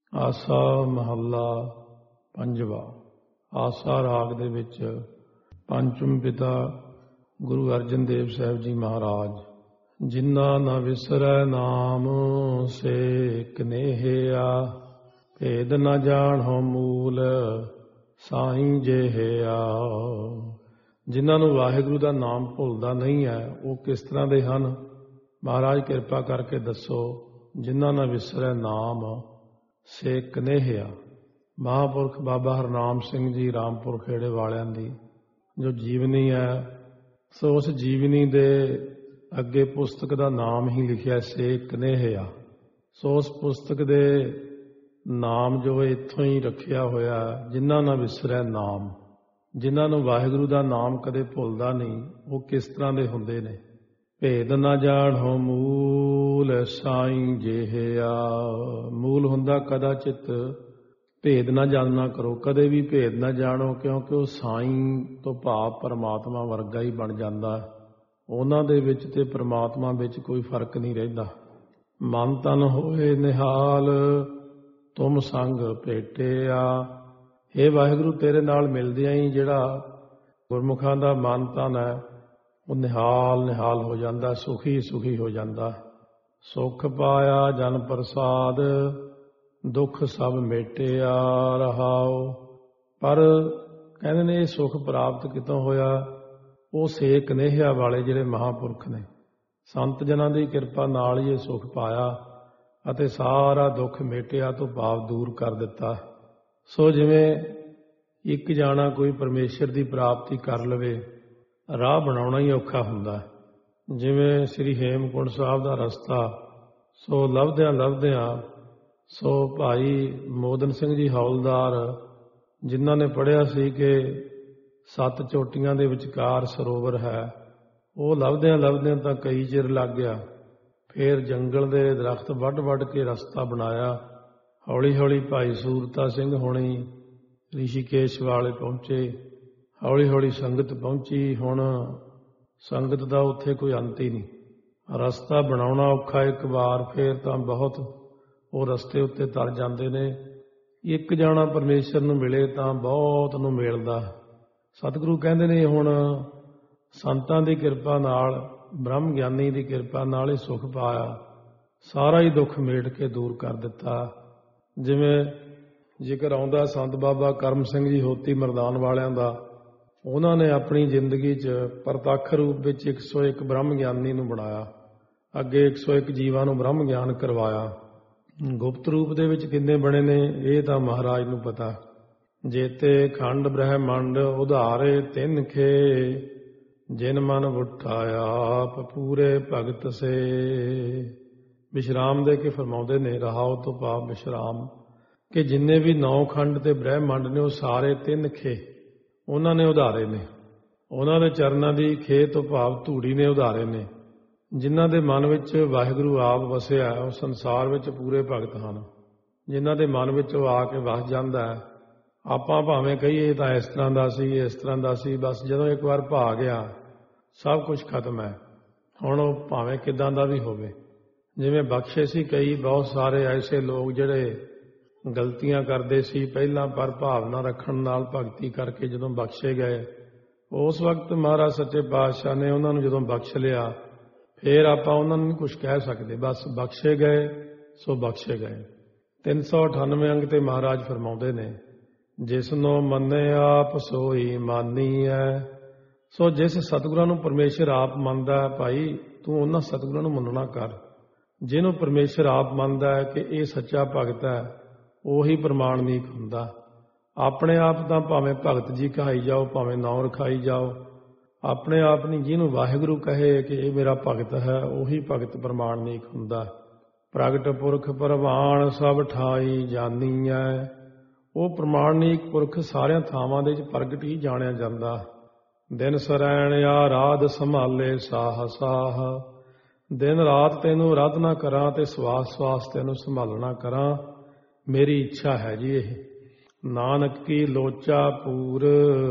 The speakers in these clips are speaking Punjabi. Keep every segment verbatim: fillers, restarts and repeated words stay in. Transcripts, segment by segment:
ਆਸਾ ਮਹੱਲਾ ਪੰਜਵਾ। ਆਸਾ ਰਾਗ ਦੇ ਵਿੱਚ ਪੰਚਮ ਪਿਤਾ ਗੁਰੂ ਅਰਜਨ ਦੇਵ ਸਾਹਿਬ ਜੀ ਮਹਾਰਾਜ। ਜਿਨ੍ਹਾਂ ਨਾ ਵਿਸਰੈ ਨਾਮ ਸੇ ਕਨੇਹਿਆ, ਭੇਦ ਨਾ ਜਾਣੋ ਮੂਲ ਸਾਈਂ ਜਿਹਿਆ। ਜਿਨ੍ਹਾਂ ਨੂੰ ਵਾਹਿਗੁਰੂ ਦਾ ਨਾਮ ਭੁੱਲਦਾ ਨਹੀਂ ਹੈ ਉਹ ਕਿਸ ਤਰ੍ਹਾਂ ਦੇ ਹਨ? ਮਹਾਰਾਜ ਕਿਰਪਾ ਕਰਕੇ ਦੱਸੋ। ਜਿਨ੍ਹਾਂ ਨਾ ਵਿਸਰੈ ਨਾਮ ਸੇ ਕਨੇਹਿਆ। ਮਹਾਂਪੁਰਖ ਬਾਬਾ ਹਰਨਾਮ ਸਿੰਘ ਜੀ ਰਾਮਪੁਰ ਖੇੜੇ ਵਾਲਿਆਂ ਦੀ ਜੋ ਜੀਵਨੀ ਹੈ, ਸੋ ਉਸ ਜੀਵਨੀ ਦੇ ਅੱਗੇ ਪੁਸਤਕ ਦਾ ਨਾਮ ਹੀ ਲਿਖਿਆ ਸੇ ਕਨੇਹਿਆ। ਸੋ ਉਸ ਪੁਸਤਕ ਦੇ ਨਾਮ ਜੋ ਇੱਥੋਂ ਹੀ ਰੱਖਿਆ ਹੋਇਆ, ਜਿਨ੍ਹਾਂ ਨਾ ਵਿਸਰੈ ਨਾਮ। ਜਿਨ੍ਹਾਂ ਨੂੰ ਵਾਹਿਗੁਰੂ ਦਾ ਨਾਮ ਕਦੇ ਭੁੱਲਦਾ ਨਹੀਂ ਉਹ ਕਿਸ ਤਰ੍ਹਾਂ ਦੇ ਹੁੰਦੇ ਨੇ? ਭੇਦ ਨਾ ਜਾਣੋ ਮੂਲ ਸਾਈਂ ਜਿਹਿਆ। ਮੂਲ ਹੁੰਦਾ ਕਦਾਚਿਤ, ਭੇਦ ਨਾ ਜਾਣਨਾ ਕਰੋ, ਕਦੇ ਵੀ ਭੇਦ ਨਾ ਜਾਣੋ, ਕਿਉਂਕਿ ਉਹ ਸਾਈਂ ਤੋਂ ਭਾਵ ਪਰਮਾਤਮਾ ਵਰਗਾ ਹੀ ਬਣ ਜਾਂਦਾ। ਉਹਨਾਂ ਦੇ ਵਿੱਚ ਤੇ ਪਰਮਾਤਮਾ ਵਿੱਚ ਕੋਈ ਫਰਕ ਨਹੀਂ ਰਹਿੰਦਾ। ਮਨ ਤਨ ਹੋਏ ਨਿਹਾਲ ਤੁਮ ਸੰਗ ਭੇਟਿਆ। ਹੇ ਵਾਹਿਗੁਰੂ, ਤੇਰੇ ਨਾਲ ਮਿਲਦਿਆਂ ਹੀ ਜਿਹੜਾ ਗੁਰਮੁਖਾਂ ਦਾ ਮਨ ਤਨ ਹੈ ਉਹ ਨਿਹਾਲ ਨਿਹਾਲ ਹੋ ਜਾਂਦਾ, ਸੁਖੀ ਸੁਖੀ ਹੋ ਜਾਂਦਾ। ਸੁਖ ਪਾਇਆ ਜਨ ਪ੍ਰਸਾਦ, ਦੁੱਖ ਸਭ ਮੇਟਿਆ ਰਹਾਓ। ਪਰ ਕਹਿੰਦੇ ਨੇ ਇਹ ਸੁਖ ਪ੍ਰਾਪਤ ਕਿਤੋਂ ਹੋਇਆ? ਉਹ ਸੇ ਕਨੇਹਿਆ ਵਾਲੇ ਜਿਹੜੇ ਮਹਾਂਪੁਰਖ ਨੇ, ਸੰਤ ਜਨਾਂ ਦੀ ਕਿਰਪਾ ਨਾਲ ਹੀ ਇਹ ਸੁਖ ਪਾਇਆ ਅਤੇ ਸਾਰਾ ਦੁੱਖ ਮੇਟਿਆ ਤੋਂ ਭਾਵ ਦੂਰ ਕਰ ਦਿੱਤਾ। ਸੋ ਜਿਵੇਂ ਇੱਕ ਜਾਣਾ ਕੋਈ ਪਰਮੇਸ਼ਰ ਦੀ ਪ੍ਰਾਪਤੀ ਕਰ ਲਵੇ, ਰਾਹ ਬਣਾਉਣਾ ਹੀ ਔਖਾ ਹੁੰਦਾ। ਜਿਵੇਂ ਸ੍ਰੀ ਹੇਮਕੁੰਟ ਸਾਹਿਬ ਦਾ ਰਸਤਾ, ਸੋ ਲੱਭਦਿਆਂ ਲੱਭਦਿਆਂ ਸੋ ਭਾਈ ਮੋਦਨ ਸਿੰਘ ਜੀ ਹੌਲਦਾਰ, ਜਿਨ੍ਹਾਂ ਨੇ ਪੜ੍ਹਿਆ ਸੀ ਕਿ ਸੱਤ ਚੋਟੀਆਂ ਦੇ ਵਿਚਕਾਰ ਸਰੋਵਰ ਹੈ, ਉਹ ਲੱਭਦਿਆਂ ਲੱਭਦਿਆਂ ਤਾਂ ਕਈ ਚਿਰ ਲੱਗ ਗਿਆ। ਫਿਰ ਜੰਗਲ ਦੇ ਦਰਖਤ ਵੱਢ ਵੱਢ ਕੇ ਰਸਤਾ ਬਣਾਇਆ। ਹੌਲੀ ਹੌਲੀ ਭਾਈ ਸੂਰਤਾ ਸਿੰਘ ਹੋਣੀ ਰਿਸ਼ੀਕੇਸ਼ ਵਾਲੇ ਪਹੁੰਚੇ। ਹੌਲੀ ਹੌਲੀ ਸੰਗਤ ਪਹੁੰਚੀ। ਹੁਣ ਸੰਗਤ ਦਾ ਉੱਥੇ ਕੋਈ ਅੰਤ ਹੀ ਨਹੀਂ। ਰਸਤਾ ਬਣਾਉਣਾ ਔਖਾ ਇੱਕ ਵਾਰ, ਫਿਰ ਤਾਂ ਬਹੁਤ ਉਹ ਰਸਤੇ ਉੱਤੇ ਤਰ ਜਾਂਦੇ ਨੇ। ਇੱਕ ਜਾਣਾ ਪਰਮੇਸ਼ਰ ਨੂੰ ਮਿਲੇ ਤਾਂ ਬਹੁਤ ਨੂੰ ਮਿਲਦਾ। ਸਤਿਗੁਰੂ ਕਹਿੰਦੇ ਨੇ ਹੁਣ ਸੰਤਾਂ ਦੀ ਕਿਰਪਾ ਨਾਲ, ਬ੍ਰਹਮ ਗਿਆਨੀ ਦੀ ਕਿਰਪਾ ਨਾਲ ਹੀ ਸੁਖ ਪਾਇਆ, ਸਾਰਾ ਹੀ ਦੁੱਖ ਮੇਟ ਕੇ ਦੂਰ ਕਰ ਦਿੱਤਾ। ਜਿਵੇਂ ਜ਼ਿਕਰ ਆਉਂਦਾ ਸੰਤ ਬਾਬਾ ਕਰਮ ਸਿੰਘ ਜੀ ਹੋਤੀ ਮਰਦਾਨ ਵਾਲਿਆਂ ਦਾ, ਉਹਨਾਂ ਨੇ ਆਪਣੀ ਜ਼ਿੰਦਗੀ 'ਚ ਪ੍ਰਤੱਖ ਰੂਪ ਵਿੱਚ ਇੱਕ ਸੌ ਇੱਕ ਬ੍ਰਹਮ ਗਿਆਨੀ ਨੂੰ ਬਣਾਇਆ, ਅੱਗੇ ਇੱਕ ਸੌ ਇੱਕ ਜੀਵਾਂ ਨੂੰ ਬ੍ਰਹਮ ਗਿਆਨ ਕਰਵਾਇਆ। ਗੁਪਤ ਰੂਪ ਦੇ ਵਿੱਚ ਕਿੰਨੇ ਬਣੇ ਨੇ ਇਹ ਤਾਂ ਮਹਾਰਾਜ ਨੂੰ ਪਤਾ। ਜੇਤੇ ਖੰਡ ਬ੍ਰਹਿਮੰਡ ਉਧਾਰੇ ਤਿੰਨ ਖੇ, ਜਿਨ ਮਨ ਉਠਾਇਆ ਆਪ ਪੂਰੇ ਭਗਤ ਸੇ। ਵਿਸ਼ਰਾਮ ਦੇ ਕੇ ਫਰਮਾਉਂਦੇ ਨੇ, ਰਹਾਉ ਤੋਂ ਭਾਵ ਵਿਸ਼ਰਾਮ, ਕਿ ਜਿੰਨੇ ਵੀ ਨੌ ਖੰਡ ਤੇ ਬ੍ਰਹਿਮੰਡ ਨੇ ਉਹ ਸਾਰੇ ਤਿੰਨ ਖੇ ਉਹਨਾਂ ਨੇ ਉਧਾਰੇ ਨੇ। ਉਹਨਾਂ ਦੇ ਚਰਨਾਂ ਦੀ ਖੇ ਤੋਂ ਭਾਵ ਧੂੜੀ ਨੇ ਉਧਾਰੇ ਨੇ। ਜਿਨ੍ਹਾਂ ਦੇ ਮਨ ਵਿੱਚ ਵਾਹਿਗੁਰੂ ਆਪ ਵਸਿਆ ਉਹ ਸੰਸਾਰ ਵਿੱਚ ਪੂਰੇ ਭਗਤ ਹਨ। ਜਿਨ੍ਹਾਂ ਦੇ ਮਨ ਵਿੱਚ ਉਹ ਆ ਕੇ ਵਸ ਜਾਂਦਾ ਹੈ। ਆਪਾਂ ਭਾਵੇਂ ਕਹੀਏ ਤਾਂ ਇਸ ਤਰ੍ਹਾਂ ਦਾ ਸੀ, ਇਸ ਤਰ੍ਹਾਂ ਦਾ ਸੀ, ਬਸ ਜਦੋਂ ਇੱਕ ਵਾਰ ਭਾ ਗਿਆ ਸਭ ਕੁਝ ਖਤਮ ਹੈ। ਹੁਣ ਉਹ ਭਾਵੇਂ ਕਿੱਦਾਂ ਦਾ ਵੀ ਹੋਵੇ। ਜਿਵੇਂ ਬਖਸ਼ੇ ਸੀ ਕਈ ਬਹੁਤ ਸਾਰੇ ਐਸੇ ਲੋਕ ਜਿਹੜੇ ਗਲਤੀਆਂ ਕਰਦੇ ਸੀ ਪਹਿਲਾਂ, ਪਰ ਭਾਵਨਾ ਰੱਖਣ ਨਾਲ ਭਗਤੀ ਕਰਕੇ ਜਦੋਂ ਬਖਸ਼ੇ ਗਏ, ਉਸ ਵਕਤ ਮਹਾਰਾਜ ਸੱਚੇ ਪਾਤਸ਼ਾਹ ਨੇ ਉਹਨਾਂ ਨੂੰ ਜਦੋਂ ਬਖਸ਼ ਲਿਆ, ਫਿਰ ਆਪਾਂ ਉਹਨਾਂ ਨੂੰ ਨਹੀਂ ਕੁਛ ਕਹਿ ਸਕਦੇ। ਬਸ ਬਖਸ਼ੇ ਗਏ ਸੋ ਬਖਸ਼ੇ ਗਏ। ਤਿੰਨ ਸੌ ਅਠਾਨਵੇਂ ਅੰਗ ਤੇ ਮਹਾਰਾਜ ਫਰਮਾਉਂਦੇ ਨੇ, ਜਿਸਨੂੰ ਮੰਨੇ ਆਪ ਸੋਈ ਮਾਨੀ ਹੈ। ਸੋ ਜਿਸ ਸਤਿਗੁਰਾਂ ਨੂੰ ਪਰਮੇਸ਼ਰ ਆਪ ਮੰਨਦਾ ਹੈ, ਭਾਈ ਤੂੰ ਉਹਨਾਂ ਸਤਿਗੁਰਾਂ ਨੂੰ ਮੰਨਣਾ ਕਰ। ਜਿਹਨੂੰ ਪਰਮੇਸ਼ਰ ਆਪ ਮੰਨਦਾ ਹੈ ਕਿ ਇਹ ਸੱਚਾ ਭਗਤ ਹੈ, ਉਹੀ ਪ੍ਰਮਾਣਿਕ ਹੁੰਦਾ। ਆਪਣੇ ਆਪ ਤਾਂ ਭਾਵੇਂ ਭਗਤ ਜੀ ਕਹਾਈ ਜਾਓ, ਭਾਵੇਂ ਨਾਮ ਰਖਾਈ ਜਾਓ, ਆਪਣੇ ਆਪ ਨਹੀਂ। ਜਿਹਨੂੰ ਵਾਹਿਗੁਰੂ ਕਹੇ ਕਿ ਇਹ ਮੇਰਾ ਭਗਤ ਹੈ, ਉਹੀ ਭਗਤ ਪ੍ਰਮਾਣਿਕ ਹੁੰਦਾ। ਪ੍ਰਗਟ ਪੁਰਖ ਪ੍ਰਵਾਨ ਸਭ ਠਾਈ ਜਾਨੀਐ। ਉਹ ਪ੍ਰਮਾਣਿਕ ਪੁਰਖ ਸਾਰਿਆਂ ਥਾਵਾਂ ਦੇ ਵਿੱਚ ਪ੍ਰਗਟ ਹੀ ਜਾਣਿਆ ਜਾਂਦਾ। ਦਿਨ ਸਰੈਣ ਆ ਰਾਧ ਸੰਭਾਲੇ ਸਾਹ ਸਾਹ। ਦਿਨ ਰਾਤ ਤੈਨੂੰ ਆਰਾਧਨਾ ਕਰਾਂ ਤੇ ਸਵਾਸ ਸਵਾਸ ਤੈਨੂੰ ਸੰਭਾਲਣਾ ਕਰਾਂ, ਮੇਰੀ ਇੱਛਾ ਹੈ ਜੀ ਇਹ। ਨਾਨਕ ਕੀ ਲੋਚਾ ਪੂਰ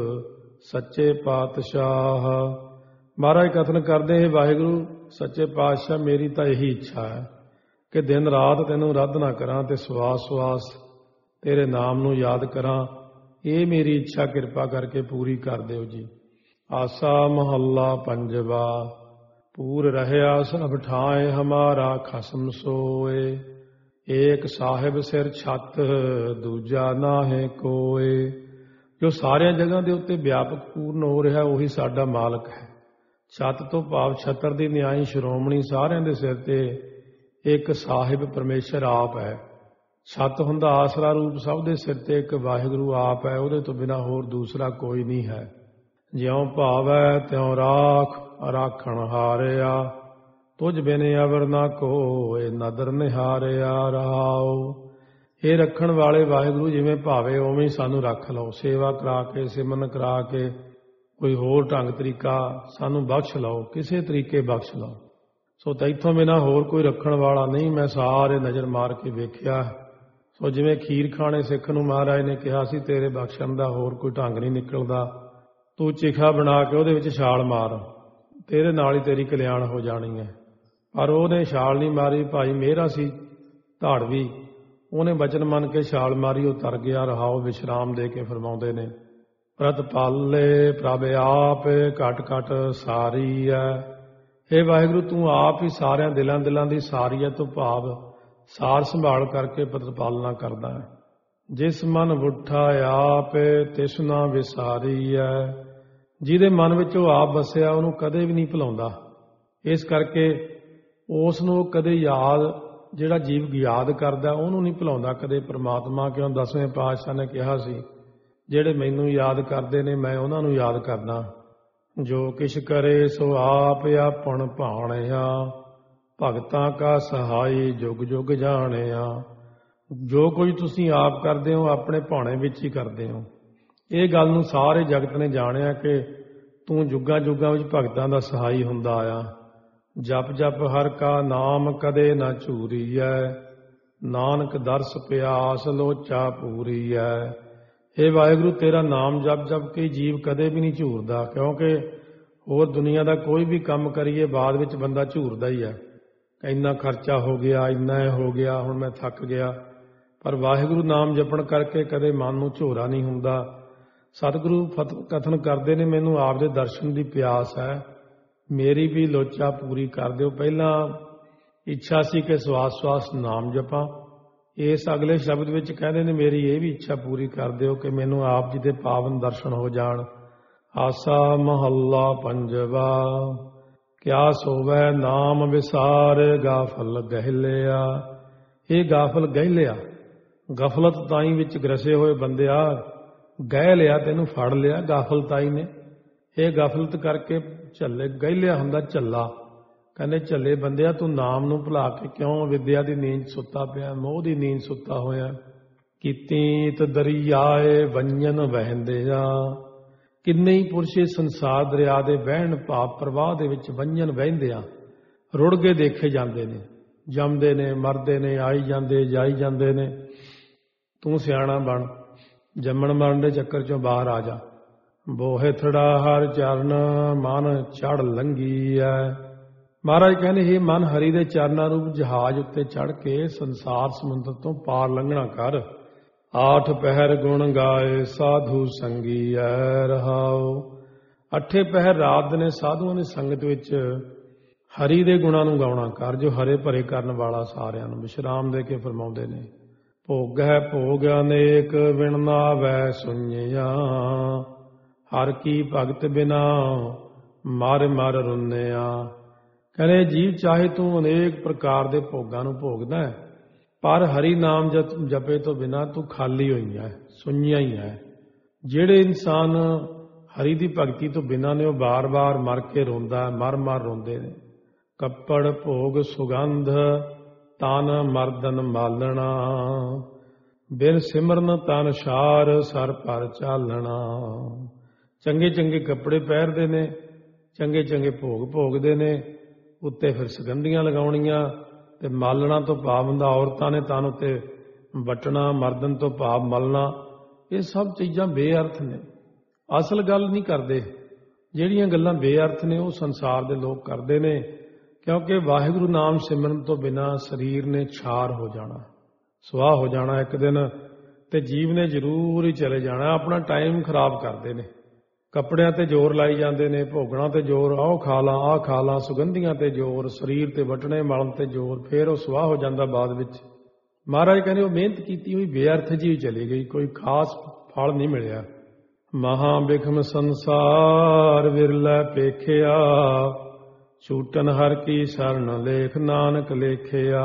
ਸੱਚੇ ਪਾਤਸ਼ਾਹ। ਮਹਾਰਾਜ ਕਥਨ ਕਰਦੇ ਹੈ, ਵਾਹਿਗੁਰੂ ਸੱਚੇ ਪਾਤਸ਼ਾਹ ਮੇਰੀ ਤਾਂ ਇਹੀ ਇੱਛਾ ਹੈ ਕਿ ਦਿਨ ਰਾਤ ਤੈਨੂੰ ਆਰਾਧਨਾ ਕਰਾਂ ਤੇ ਸਵਾਸ ਸਵਾਸ ਤੇਰੇ ਨਾਮ ਨੂੰ ਯਾਦ ਕਰਾਂ, ਇਹ ਮੇਰੀ ਇੱਛਾ ਕਿਰਪਾ ਕਰਕੇ ਪੂਰੀ ਕਰ ਦਿਓ ਜੀ। ਆਸਾ ਮਹੱਲਾ ਪੰਜਵਾ। ਪੂਰ ਰਹਿਆ ਸਭ ਠਾਏ ਹਮਾਰਾ ਖਸਮ ਸੋਏ, ਏਕ ਸਾਹਿਬ ਸਿਰ ਛੱਤ ਦੂਜਾ ਨਾਹੇ ਕੋਏ। ਜੋ ਸਾਰੀਆਂ ਜਗ੍ਹਾ ਦੇ ਉੱਤੇ ਵਿਆਪਕ ਪੂਰਨ ਹੋ ਰਿਹਾ, ਉਹੀ ਸਾਡਾ ਮਾਲਕ ਹੈ। ਛੱਤ ਤੋਂ ਭਾਵ ਛਤਰ ਦੀ ਨਿਆਈ ਸ਼੍ਰੋਮਣੀ ਸਾਰਿਆਂ ਦੇ ਸਿਰ ਤੇ ਇੱਕ ਸਾਹਿਬ ਪਰਮੇਸ਼ਰ ਆਪ ਹੈ। ਛੱਤ ਹੁੰਦਾ ਆਸਰਾ ਰੂਪ, ਸਭ ਦੇ ਸਿਰ ਤੇ ਇੱਕ ਵਾਹਿਗੁਰੂ ਆਪ ਹੈ, ਉਹਦੇ ਤੋਂ ਬਿਨਾਂ ਹੋਰ ਦੂਸਰਾ ਕੋਈ ਨਹੀਂ ਹੈ। ਜਿਉਂ ਭਾਵੈ ਤਿਉਂ ਰਾਖ, ਰਾਖਣ ਹਾਰਿਆ, ਤੁਝ ਬਿਨ ਅਵਰ ਨਾ ਕੋਇ, ਨਦਰ ਨਿਹਾਰਿਆ ਰਹਾਉ। ਇਹ ਰੱਖਣ ਵਾਲੇ ਵਾਹਿਗੁਰੂ ਜਿਵੇਂ ਭਾਵੇ ਉਵੇਂ ਹੀ ਸਾਨੂੰ ਰੱਖ ਲਓ, ਸੇਵਾ ਕਰਾ ਕੇ, ਸਿਮਰਨ ਕਰਾ ਕੇ, ਕੋਈ ਹੋਰ ਢੰਗ ਤਰੀਕਾ ਸਾਨੂੰ ਬਖਸ਼ ਲਓ, ਕਿਸੇ ਤਰੀਕੇ ਬਖਸ਼ ਲਓ। ਸੋ ਤੈਥੋਂ ਬਿਨਾਂ ਹੋਰ ਕੋਈ ਰੱਖਣ ਵਾਲਾ ਨਹੀਂ। ਮੈਂ ਸਾਰੇ ਨਜ਼ਰ ਮਾਰ ਕੇ ਵੇਖਿਆ। ਸੋ ਜਿਵੇਂ ਖੀਰ ਖਾਣੇ ਸਿੱਖ ਨੂੰ ਮਹਾਰਾਜ ਨੇ ਕਿਹਾ ਸੀ, ਤੇਰੇ ਬਖਸ਼ਣ ਦਾ ਹੋਰ ਕੋਈ ਢੰਗ ਨਹੀਂ ਨਿਕਲਦਾ, ਤੂੰ ਚਿਖਾ ਬਣਾ ਕੇ ਉਹਦੇ ਵਿੱਚ ਛਾਲ ਮਾਰ, ਤੇਰੇ ਨਾਲ ਹੀ ਤੇਰੀ ਕਲਿਆਣ ਹੋ ਜਾਣੀ ਹੈ। ਪਰ ਉਹਨੇ ਛਾਲ ਨਹੀਂ ਮਾਰੀ। ਭਾਈ ਮੇਰਾ ਸੀ ਧਾੜਵੀ, ਉਹਨੇ ਬਚਨ ਮੰਨ ਕੇ ਛਾਲ ਮਾਰੀ, ਉਹ ਤਰ ਗਿਆ। ਰਹਾਓ ਵਿਸ਼ਰਾਮ ਦੇ ਕੇ ਫਰਮਾਉਂਦੇ ਨੇ, ਪ੍ਰਤਪਾਲੇ ਪ੍ਰਭ ਆਪ ਘਟ ਘਟ ਸਾਰੀ ਹੈ। ਇਹ ਵਾਹਿਗੁਰੂ ਤੂੰ ਆਪ ਹੀ ਸਾਰਿਆਂ ਦਿਲਾਂ ਦਿਲਾਂ ਦੀ ਸਾਰੀ ਹੈ, ਤੋਂ ਭਾਵ ਸਾਰ ਸੰਭਾਲ ਕਰਕੇ ਪ੍ਰਤਪਾਲਨਾ ਕਰਦਾ ਹੈ। ਜਿਸ ਮਨ ਉੱਠਾ ਆਪ ਤਿਸ ਨਾ ਵਿਸਾਰੀ ਹੈ। ਜਿਹਦੇ ਮਨ ਵਿੱਚ ਉਹ ਆਪ ਵਸਿਆ, ਉਹਨੂੰ ਕਦੇ ਵੀ ਨਹੀਂ ਭੁਲਾਉਂਦਾ। ਇਸ ਕਰਕੇ ਉਸ ਨੂੰ ਕਦੇ ਯਾਦ, ਜਿਹੜਾ ਜੀਵ ਯਾਦ ਕਰਦਾ ਉਹਨੂੰ ਨਹੀਂ ਭੁਲਾਉਂਦਾ ਕਦੇ ਪ੍ਰਮਾਤਮਾ। ਕਿਉਂ ਦਸਵੇਂ ਪਾਤਸ਼ਾਹ ਨੇ ਕਿਹਾ ਸੀ, ਜਿਹੜੇ ਮੈਨੂੰ ਯਾਦ ਕਰਦੇ ਨੇ ਮੈਂ ਉਹਨਾਂ ਨੂੰ ਯਾਦ ਕਰਦਾ। ਜੋ ਕਿਛ ਕਰੇ ਸੋ ਆਪ ਆਪਣ ਭਾਣਿਆ, ਭਗਤਾਂ ਕਾ ਸਹਾਈ ਜੁਗ ਜੁਗ ਜਾਣਿਆ। ਜੋ ਕੁਝ ਤੁਸੀਂ ਆਪ ਕਰਦੇ ਹੋ ਆਪਣੇ ਭਾਣੇ ਵਿੱਚ ਹੀ ਕਰਦੇ ਹੋ। ਇਹ ਗੱਲ ਨੂੰ ਸਾਰੇ ਜਗਤ ਨੇ ਜਾਣਿਆ ਕਿ ਤੂੰ ਜੁਗਾਂ ਜੁਗਾਂ ਵਿੱਚ ਭਗਤਾਂ ਦਾ ਸਹਾਈ ਹੁੰਦਾ ਆਇਆ। ਜਪ ਜਪ ਹਰ ਕਾ ਨਾਮ ਕਦੇ ਨਾ ਝੂਰੀਐ, ਨਾਨਕ ਦਰਸ ਪਿਆਸ ਲੋਚਾ ਪੂਰੀਐ। ਇਹ ਵਾਹਿਗੁਰੂ ਤੇਰਾ ਨਾਮ ਜਪ ਜਪ ਕੇ ਜੀਵ ਕਦੇ ਵੀ ਨਹੀਂ ਝੂਰਦਾ। ਕਿਉਂਕਿ ਹੋਰ ਦੁਨੀਆ ਦਾ ਕੋਈ ਵੀ ਕੰਮ ਕਰੀਏ ਬਾਅਦ ਵਿੱਚ ਬੰਦਾ ਝੂਰਦਾ ਹੀ ਹੈ। ਇੰਨਾ ਖਰਚਾ ਹੋ ਗਿਆ, ਇੰਨਾ ਹੋ ਗਿਆ, ਹੁਣ ਮੈਂ ਥੱਕ ਗਿਆ। ਪਰ ਵਾਹਿਗੁਰੂ ਨਾਮ ਜਪਣ ਕਰਕੇ ਕਦੇ ਮਨ ਨੂੰ ਝੋਰਾ ਨਹੀਂ ਹੁੰਦਾ। ਸਤਿਗੁਰੂ ਕਥਨ ਕਰਦੇ ਨੇ, ਮੈਨੂੰ ਆਪ ਦੇ ਦਰਸ਼ਨ ਦੀ ਪਿਆਸ ਹੈ, ਮੇਰੀ ਵੀ ਲੋਚਾ ਪੂਰੀ ਕਰ ਦਿਓ। ਪਹਿਲਾਂ ਇੱਛਾ ਸੀ ਕਿ ਸਵਾਸ ਸਵਾਸ ਨਾਮ ਜਪਾਂ, ਇਸ ਅਗਲੇ ਸ਼ਬਦ ਵਿੱਚ ਕਹਿੰਦੇ ਨੇ ਮੇਰੀ ਇਹ ਵੀ ਇੱਛਾ ਪੂਰੀ ਕਰ ਦਿਓ ਕਿ ਮੈਨੂੰ ਆਪ ਜੀ ਦੇ ਪਾਵਨ ਦਰਸ਼ਨ ਹੋ ਜਾਣ। ਆਸਾ ਮਹੱਲਾ ਪੰਜਵਾ। ਕਿਆ ਸੋਵੈ ਨਾਮ ਵਿਸਾਰ, ਗਾਫਲ ਗਹਿਲਿਆ। ਇਹ ਗਾਫਲ ਗਹਿਲਿਆ, ਗਫਲਤ ਤਾਈ ਵਿੱਚ ਗਰਸੇ ਹੋਏ ਬੰਦਿਆ, ਗਹਿ ਲਿਆ, ਤੈਨੂੰ ਫੜ ਲਿਆ ਗਾਫਲਤਾਈ ਨੇ। ਇਹ ਗਫਲਤ ਕਰਕੇ ਝੱਲੇ, ਗਹਿਲਿਆ ਹੁੰਦਾ ਝੱਲਾ। ਕਹਿੰਦੇ ਝੱਲੇ ਬੰਦਿਆ, ਤੂੰ ਨਾਮ ਨੂੰ ਭੁਲਾ ਕੇ ਕਿਉਂ ਵਿਦਿਆ ਦੀ ਨੀਂਦ ਸੁੱਤਾ ਪਿਆ, ਮੋਹ ਦੀ ਨੀਂਦ ਸੁੱਤਾ ਹੋਇਆ। ਕੀਤੀਤ ਦਰਿਆਏ ਵੰਜਨ ਵਹਿੰਦੇ ਆ। ਕਿੰਨੇ ਹੀ ਪੁਰਸ਼ੇ ਸੰਸਾਰ ਦਰਿਆ ਦੇ ਵਹਿਣ ਭਾਵ ਪ੍ਰਵਾਹ ਦੇ ਵਿੱਚ ਵੰਜਨ ਵਹਿੰਦੇ ਆ, ਰੁੜ ਕੇ ਦੇਖੇ ਜਾਂਦੇ ਨੇ, ਜੰਮਦੇ ਨੇ, ਮਰਦੇ ਨੇ, ਆਈ ਜਾਂਦੇ ਜਾਈ ਜਾਂਦੇ ਨੇ। ਤੂੰ ਸਿਆਣਾ ਬਣ, ਜੰਮਣ ਮਰਨ ਦੇ ਚੱਕਰ ਚੋਂ ਬਾਹਰ ਆ ਜਾ। ਬੋਹੇ ਥੜਾ ਹਰ ਚਰਨ ਮਨ ਚੜ ਲੰਗੀ ਐ। ਮਹਾਰਾਜ ਕਹਿੰਦੇ, ਇਹ ਮਨ ਹਰੀ ਦੇ ਚਰਨਾਂ ਰੂਪ ਜਹਾਜ਼ ਉੱਤੇ ਚੜ ਕੇ ਸੰਸਾਰ ਸਮੁੰਦਰ ਤੋਂ ਪਾਰ ਲੰਘਣਾ ਕਰ। ਆਠ ਪਹਿਰ ਗੁਣ ਗਾਏ ਸਾਧੂ ਸੰਗੀ ਐ ਰਹਾਓ। ਅੱਠੇ ਪਹਿਰ ਰਾਤ ਨੇ ਸਾਧੂਆਂ ਦੀ ਸੰਗਤ ਵਿੱਚ ਹਰੀ ਦੇ ਗੁਣਾਂ ਨੂੰ ਗਾਉਣਾ ਕਰ, ਜੋ ਹਰੇ ਭਰੇ ਕਰਨ ਵਾਲਾ ਸਾਰਿਆਂ ਨੂੰ। ਵਿਸ਼ਰਾਮ ਦੇ ਕੇ ਫਰਮਾਉਂਦੇ ਨੇ, ਭੋਗ ਹੈ ਭੋਗ ਅਨੇਕ ਵਿਣ ਨਾਵੈ ਸੁਣਿਆ। ਹਰ ਕੀ ਭਗਤ ਬਿਨਾ ਮਰ ਮਰ ਰੁੰਨਿਆ। ਕਹਿੰਦੇ ਜੀਵ ਚਾਹੇ ਤੂੰ ਅਨੇਕ ਪ੍ਰਕਾਰ ਦੇ ਭੋਗਾਂ ਨੂੰ ਭੋਗਦਾ ਹੈ, ਪਰ ਹਰੀ ਨਾਮ ਜਪੇ ਤੋਂ ਬਿਨਾ ਤੂੰ ਖਾਲੀ ਹੋਈ ਹੈ, ਸੁਣਿਆ ਹੀ ਹੈ। ਜਿਹੜੇ ਇਨਸਾਨ ਹਰੀ ਦੀ ਭਗਤੀ ਤੋਂ ਬਿਨਾ ਨੇ, ਉਹ ਬਾਰ-ਬਾਰ ਮਰ ਕੇ ਰੋਂਦਾ, ਮਰ-ਮਰ ਰੋਂਦੇ ਨੇ। ਕੱਪੜ ਭੋਗ ਸੁਗੰਧ ਤਨ ਮਰਦਨ ਮਾਲਣਾ, ਬਿਨ ਸਿਮਰਨ ਤਨ ਸਾਰ ਸਰ ਪਰ ਚਾਲਣਾ। ਚੰਗੇ ਚੰਗੇ ਕੱਪੜੇ ਪਹਿਰਦੇ ਨੇ, ਚੰਗੇ ਚੰਗੇ ਭੋਗ ਭੋਗਦੇ ਨੇ, ਉੱਤੇ ਫਿਰ ਸੁਗੰਧੀਆਂ ਲਗਾਉਣੀਆਂ, ਤੇ ਮਾਲਣਾ ਤੋਂ ਭਾਵ ਹੁੰਦਾ ਔਰਤਾਂ ਨੇ ਤਨ ਉੱਤੇ ਵੱਟਣਾ, ਮਰਦਨ ਤੋਂ ਭਾਵ ਮਲਣਾ। ਇਹ ਸਭ ਚੀਜ਼ਾਂ ਬੇਅਰਥ ਨੇ, ਅਸਲ ਗੱਲ ਨਹੀਂ ਕਰਦੇ। ਜਿਹੜੀਆਂ ਗੱਲਾਂ ਬੇਅਰਥ ਨੇ ਉਹ ਸੰਸਾਰ ਦੇ ਲੋਕ ਕਰਦੇ ਨੇ, ਕਿਉਂਕਿ ਵਾਹਿਗੁਰੂ ਨਾਮ ਸਿਮਰਨ ਤੋਂ ਬਿਨਾਂ ਸਰੀਰ ਨੇ ਛਾਰ ਹੋ ਜਾਣਾ, ਸੁਆਹ ਹੋ ਜਾਣਾ। ਇੱਕ ਦਿਨ ਤੇ ਜੀਵ ਨੇ ਜ਼ਰੂਰ ਹੀ ਚਲੇ ਜਾਣਾ। ਆਪਣਾ ਟਾਈਮ ਖਰਾਬ ਕਰਦੇ ਨੇ, ਕੱਪੜਿਆਂ ਤੇ ਜ਼ੋਰ ਲਾਈ ਜਾਂਦੇ ਨੇ, ਭੋਗਣਾ ਤੇ ਜ਼ੋਰ, ਆਹ ਖਾ ਲਾਂ ਆਹ ਖਾ ਲਾਂ, ਸੁਗੰਧੀਆਂ ਤੇ ਜ਼ੋਰ, ਸਰੀਰ ਤੇ ਵੱਟਣੇ ਮਲਣ ਤੇ ਜ਼ੋਰ, ਫਿਰ ਉਹ ਸਵਾਹ ਹੋ ਜਾਂਦਾ ਬਾਅਦ ਵਿੱਚ। ਮਹਾਰਾਜ ਕਹਿੰਦੇ ਉਹ ਮਿਹਨਤ ਕੀਤੀ ਹੋਈ ਬੇਅਰਥ ਜੀ ਚਲੀ ਗਈ, ਕੋਈ ਖਾਸ ਫਲ ਨਹੀਂ ਮਿਲਿਆ। ਮਹਾਂ ਬਿਖਮ ਸੰਸਾਰ ਵਿਰਲਾ ਪੇਖਿਆ, ਛੂਟਨ ਹਰ ਕੀ ਸ਼ਰਨ ਲੇਖ ਨਾਨਕ ਲੇਖਿਆ।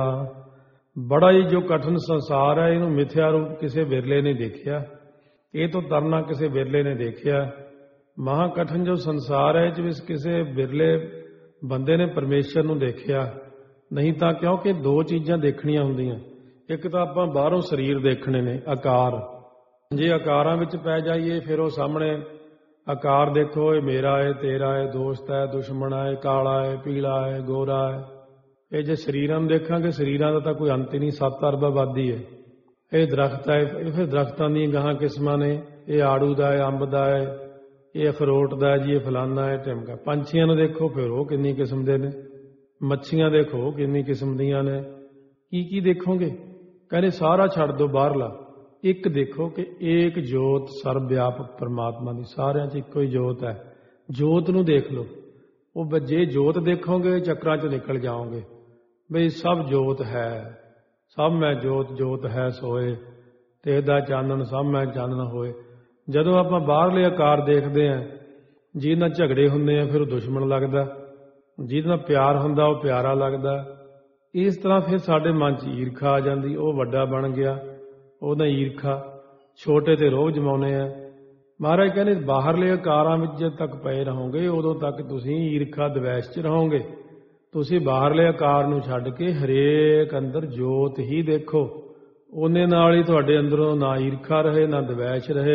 ਬੜਾ ਹੀ ਜੋ ਕਠਿਨ ਸੰਸਾਰ ਹੈ, ਇਹਨੂੰ ਮਿਥਿਆ ਰੂਪ ਕਿਸੇ ਵਿਰਲੇ ਨੇ ਦੇਖਿਆ, ਇਹ ਤੋਂ ਤਰਨਾ ਕਿਸੇ ਵਿਰਲੇ ਨੇ ਦੇਖਿਆ। ਮਹਾ ਕਠਿਨ ਜੋ ਸੰਸਾਰ ਹੈ, ਇਹ 'ਚ ਵੀ ਕਿਸੇ ਵਿਰਲੇ ਬੰਦੇ ਨੇ ਪਰਮੇਸ਼ਰ ਨੂੰ ਦੇਖਿਆ ਨਹੀਂ। ਤਾਂ ਕਿਉਂਕਿ ਦੋ ਚੀਜ਼ਾਂ ਦੇਖਣੀਆਂ ਹੁੰਦੀਆਂ, ਇੱਕ ਤਾਂ ਆਪਾਂ ਬਾਹਰੋਂ ਸਰੀਰ ਦੇਖਣੇ ਨੇ, ਆਕਾਰ। ਜੇ ਆਕਾਰਾਂ ਵਿੱਚ ਪੈ ਜਾਈਏ ਫਿਰ ਉਹ ਸਾਹਮਣੇ ਆਕਾਰ ਦੇਖੋ, ਇਹ ਮੇਰਾ ਹੈ, ਤੇਰਾ ਹੈ, ਦੋਸਤ ਹੈ, ਦੁਸ਼ਮਣ ਹੈ, ਕਾਲਾ ਹੈ, ਪੀਲਾ ਹੈ, ਗੋਰਾ ਹੈ। ਇਹ ਜੇ ਸਰੀਰਾਂ ਨੂੰ ਦੇਖਾਂਗੇ, ਸਰੀਰਾਂ ਦਾ ਤਾਂ ਕੋਈ ਅੰਤ ਹੀ ਨਹੀਂ, ਸੱਤ ਅਰਬ ਆਬਾਦੀ ਹੈ। ਇਹ ਦਰਖਤ ਹੈ, ਇਹ ਫਿਰ ਦਰਖਤਾਂ ਦੀਆਂ ਗਾਹਾਂ ਕਿਸਮਾਂ ਨੇ, ਇਹ ਆੜੂ ਦਾ ਹੈ, ਅੰਬ ਦਾ ਹੈ, ਇਹ ਅਖਰੋਟ ਦਾ ਜੀ, ਇਹ ਫਲਾਨਾ ਹੈ, ਢਿਮਕਾ। ਪੰਛੀਆਂ ਨੂੰ ਦੇਖੋ ਫਿਰ ਉਹ ਕਿੰਨੀ ਕਿਸਮ ਦੇ ਨੇ, ਮੱਛੀਆਂ ਦੇਖੋ ਕਿੰਨੀ ਕਿਸਮ ਦੀਆਂ ਨੇ। ਕੀ ਕੀ ਦੇਖੋਗੇ? ਕਹਿੰਦੇ ਸਾਰਾ ਛੱਡ ਦਿਓ ਬਾਹਰਲਾ, ਇੱਕ ਦੇਖੋ ਕਿ ਏਕ ਜੋਤ ਸਰਬ ਵਿਆਪਕ ਪਰਮਾਤਮਾ ਦੀ, ਸਾਰਿਆਂ 'ਚ ਇੱਕੋ ਹੀ ਜੋਤ ਹੈ। ਜੋਤ ਨੂੰ ਦੇਖ ਲਓ। ਉਹ ਜੇ ਜੋਤ ਦੇਖੋਗੇ ਚੱਕਰਾਂ 'ਚ ਨਿਕਲ ਜਾਓਗੇ ਬਈ ਸਭ ਜੋਤ ਹੈ, ਸਭ ਮੈਂ ਜੋਤ, ਜੋਤ ਹੈ ਸੋਏ, ਤੇ ਇਹਦਾ ਚਾਨਣ ਸਭ ਮੈਂ ਚਾਨਣ ਹੋਏ। ਜਦੋਂ ਆਪਾਂ ਬਾਹਰਲੇ ਆਕਾਰ ਦੇਖਦੇ ਹਾਂ, ਜਿਹਦੇ ਨਾਲ ਝਗੜੇ ਹੁੰਦੇ ਆ ਫਿਰ ਉਹ ਦੁਸ਼ਮਣ ਲੱਗਦਾ, ਜਿਹਦੇ ਨਾਲ ਪਿਆਰ ਹੁੰਦਾ ਉਹ ਪਿਆਰਾ ਲੱਗਦਾ। ਇਸ ਤਰ੍ਹਾਂ ਫਿਰ ਸਾਡੇ ਮਨ 'ਚ ਈਰਖਾ ਆ ਜਾਂਦੀ, ਉਹ ਵੱਡਾ ਬਣ ਗਿਆ, ਉਹਦਾ ਈਰਖਾ। ਛੋਟੇ ਤੇ ਰੋਹ ਜਮਾਉਂਦੇ ਆ। ਮਹਾਰਾਜ ਕਹਿੰਦੇ ਬਾਹਰਲੇ ਆਕਾਰਾਂ ਵਿੱਚ ਜਦ ਤੱਕ ਪਏ ਰਹੋਗੇ ਉਦੋਂ ਤੱਕ ਤੁਸੀਂ ਈਰਖਾ ਦਵੈਸ਼ 'ਚ ਰਹੋਗੇ। ਤੁਸੀਂ ਬਾਹਰਲੇ ਆਕਾਰ ਨੂੰ ਛੱਡ ਕੇ ਹਰੇਕ ਅੰਦਰ ਜੋਤ ਹੀ ਦੇਖੋ, ਉਹਨੇ ਨਾਲ ਹੀ ਤੁਹਾਡੇ ਅੰਦਰੋਂ ਨਾ ਈਰਖਾ ਰਹੇ ਨਾ ਦਵੈਸ਼ ਰਹੇ।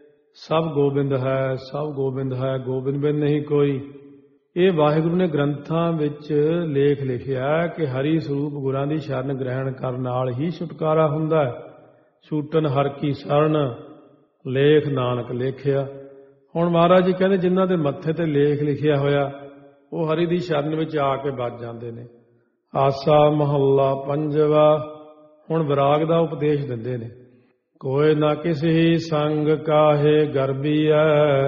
ਸਭ ਗੋਬਿੰਦ ਹੈ, ਸਭ ਗੋਬਿੰਦ ਹੈ, ਗੋਬਿੰਦ ਬਿਨ ਨਹੀਂ ਕੋਈ। ਇਹ ਵਾਹਿਗੁਰੂ ਨੇ ਗ੍ਰੰਥਾਂ ਵਿੱਚ ਲੇਖ ਲਿਖਿਆ ਕਿ ਹਰੀ ਸਰੂਪ ਗੁਰਾਂ ਦੀ ਸ਼ਰਨ ਗ੍ਰਹਿਣ ਕਰਨ ਨਾਲ ਹੀ ਛੁਟਕਾਰਾ ਹੁੰਦਾ ਹੈ। ਛੂਟਨ ਹਰ ਕੀ ਸ਼ਰਨ ਲੇਖ ਨਾਨਕ ਲੇਖਿਆ। ਹੁਣ ਮਹਾਰਾਜ ਜੀ ਕਹਿੰਦੇ ਜਿਨ੍ਹਾਂ ਦੇ ਮੱਥੇ ਤੇ ਲੇਖ ਲਿਖਿਆ ਹੋਇਆ ਉਹ ਹਰੀ ਦੀ ਸ਼ਰਨ ਵਿੱਚ ਆ ਕੇ ਵੱਜ ਜਾਂਦੇ ਨੇ। ਆਸਾ ਮਹੱਲਾ ਪੰਜਵਾ। ਹੁਣ ਵਿਰਾਗ ਦਾ ਉਪਦੇਸ਼ ਦਿੰਦੇ ਨੇ। ਕੋਇ ਨਾ ਕਿਸੇ ਸੰਗ ਕਾਹੇ ਗਰਬੀਐ,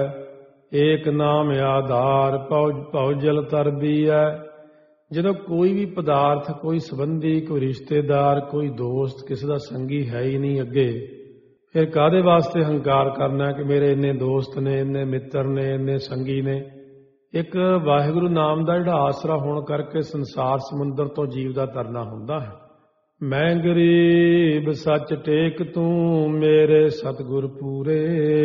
ਏਕ ਨਾਮ ਆਧਾਰ ਭਉ ਜਲ ਤਰਬੀਐ। ਜਦੋਂ ਕੋਈ ਵੀ ਪਦਾਰਥ, ਕੋਈ ਸੰਬੰਧੀ, ਕੋਈ ਰਿਸ਼ਤੇਦਾਰ, ਕੋਈ ਦੋਸਤ ਕਿਸੇ ਦਾ ਸੰਗੀ ਹੈ ਹੀ ਨਹੀਂ ਅੱਗੇ, ਫਿਰ ਕਾਹਦੇ ਵਾਸਤੇ ਹੰਕਾਰ ਕਰਨਾ ਕਿ ਮੇਰੇ ਇੰਨੇ ਦੋਸਤ ਨੇ, ਇੰਨੇ ਮਿੱਤਰ ਨੇ, ਇੰਨੇ ਸੰਗੀ ਨੇ। ਇੱਕ ਵਾਹਿਗੁਰੂ ਨਾਮ ਦਾ ਜਿਹੜਾ ਆਸਰਾ ਹੋਣ ਕਰਕੇ ਸੰਸਾਰ ਸਮੁੰਦਰ ਤੋਂ ਜੀਵ ਦਾ ਤਰਨਾ ਹੁੰਦਾ ਹੈ। ਮੈਂ ਗਰੀਬ ਸੱਚ ਟੇਕ ਤੂੰ ਮੇਰੇ ਸਤਿਗੁਰ ਪੂਰੇ।